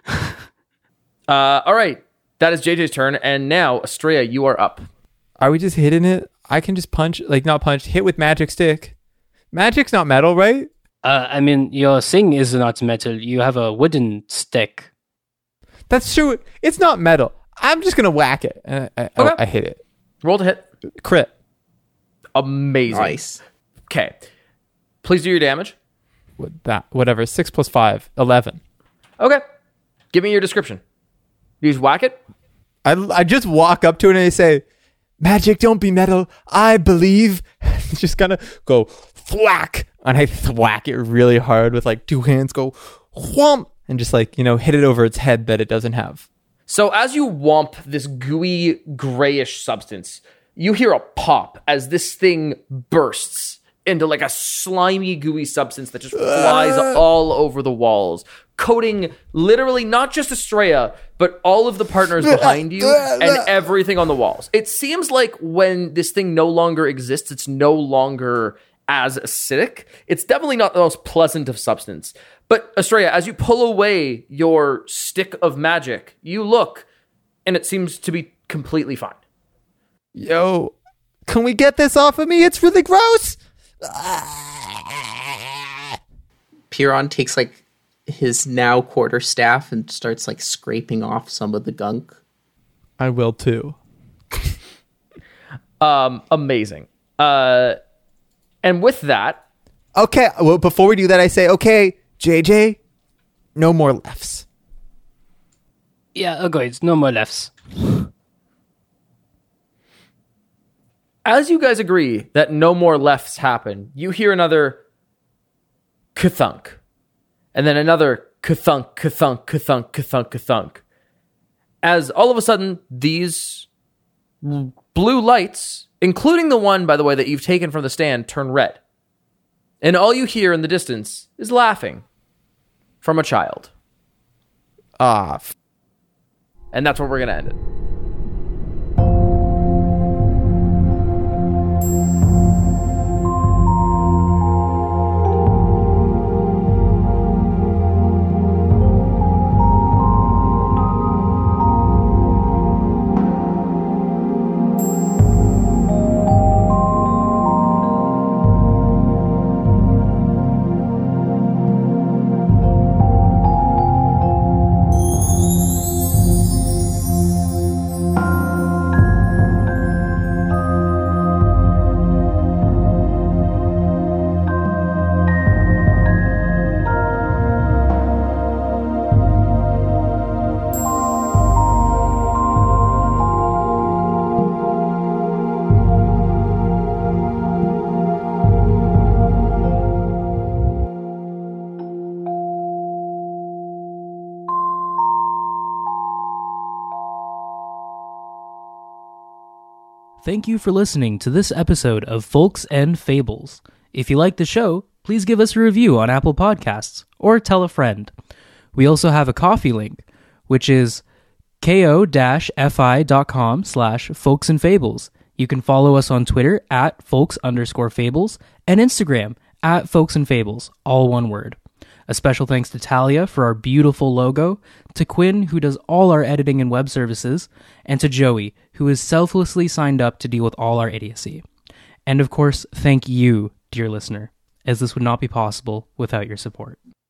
Speaker 2: Uh, all right, that is J J's turn, and now Estrella, you are up.
Speaker 1: Are we just hitting it? I can just punch, like not punch, hit with magic stick. Magic's not metal, right?
Speaker 3: Uh, I mean, your thing is not metal. You have a wooden stick.
Speaker 1: That's true. It's not metal. I'm just gonna whack it. And I, I,
Speaker 2: Okay.
Speaker 1: I hit it.
Speaker 2: Roll to hit.
Speaker 1: Crit.
Speaker 2: Amazing.
Speaker 4: Nice.
Speaker 2: Okay, please do your damage.
Speaker 1: What that whatever. Six plus five. Eleven.
Speaker 2: Okay, give me your description. You just whack it.
Speaker 1: I, I just walk up to it and I say, "Magic don't be metal. I believe." It's just gonna go thwack, and I thwack it really hard with like two hands. Go whomp, and just like you know hit it over its head that it doesn't have.
Speaker 2: So as you whomp this gooey grayish substance, you hear a pop as this thing bursts into like a slimy gooey substance that just flies all over the walls, coating literally not just Estrella, but all of the partners behind you and everything on the walls. It seems like when this thing no longer exists, it's no longer as acidic. It's definitely not the most pleasant of substance. But Estrella, as you pull away your stick of magic, you look and it seems to be completely fine.
Speaker 1: Yo, can we get this off of me? It's really gross.
Speaker 4: Piron takes like his now quarter staff and starts like scraping off some of the gunk.
Speaker 1: I will too.
Speaker 2: Um, amazing. Uh, and with that,
Speaker 1: Okay, well, before we do that, I say, okay, J J, no more lefts.
Speaker 3: Yeah, okay, it's no more lefts.
Speaker 2: as you guys agree that no more lefts happen, you hear another kathunk, and then another kathunk, kathunk, kathunk, kathunk, kathunk. As all of a sudden, these blue lights, including the one, by the way, that you've taken from the stand, turn red. And all you hear in the distance is laughing from a child.
Speaker 1: Ah, f-
Speaker 2: And that's where we're going to end it.
Speaker 5: Thank you for listening to this episode of Folks and Fables. If you like the show, please give us a review on Apple Podcasts or tell a friend. We also have a coffee link, which is ko-fi.com slash folks and fables. You can follow us on Twitter at folks underscore fables and Instagram at folks and fables, all one word. A special thanks to Talia for our beautiful logo, to Quinn, who does all our editing and web services, and to Joey, who is selflessly signed up to deal with all our idiocy. And of course, thank you, dear listener, as this would not be possible without your support.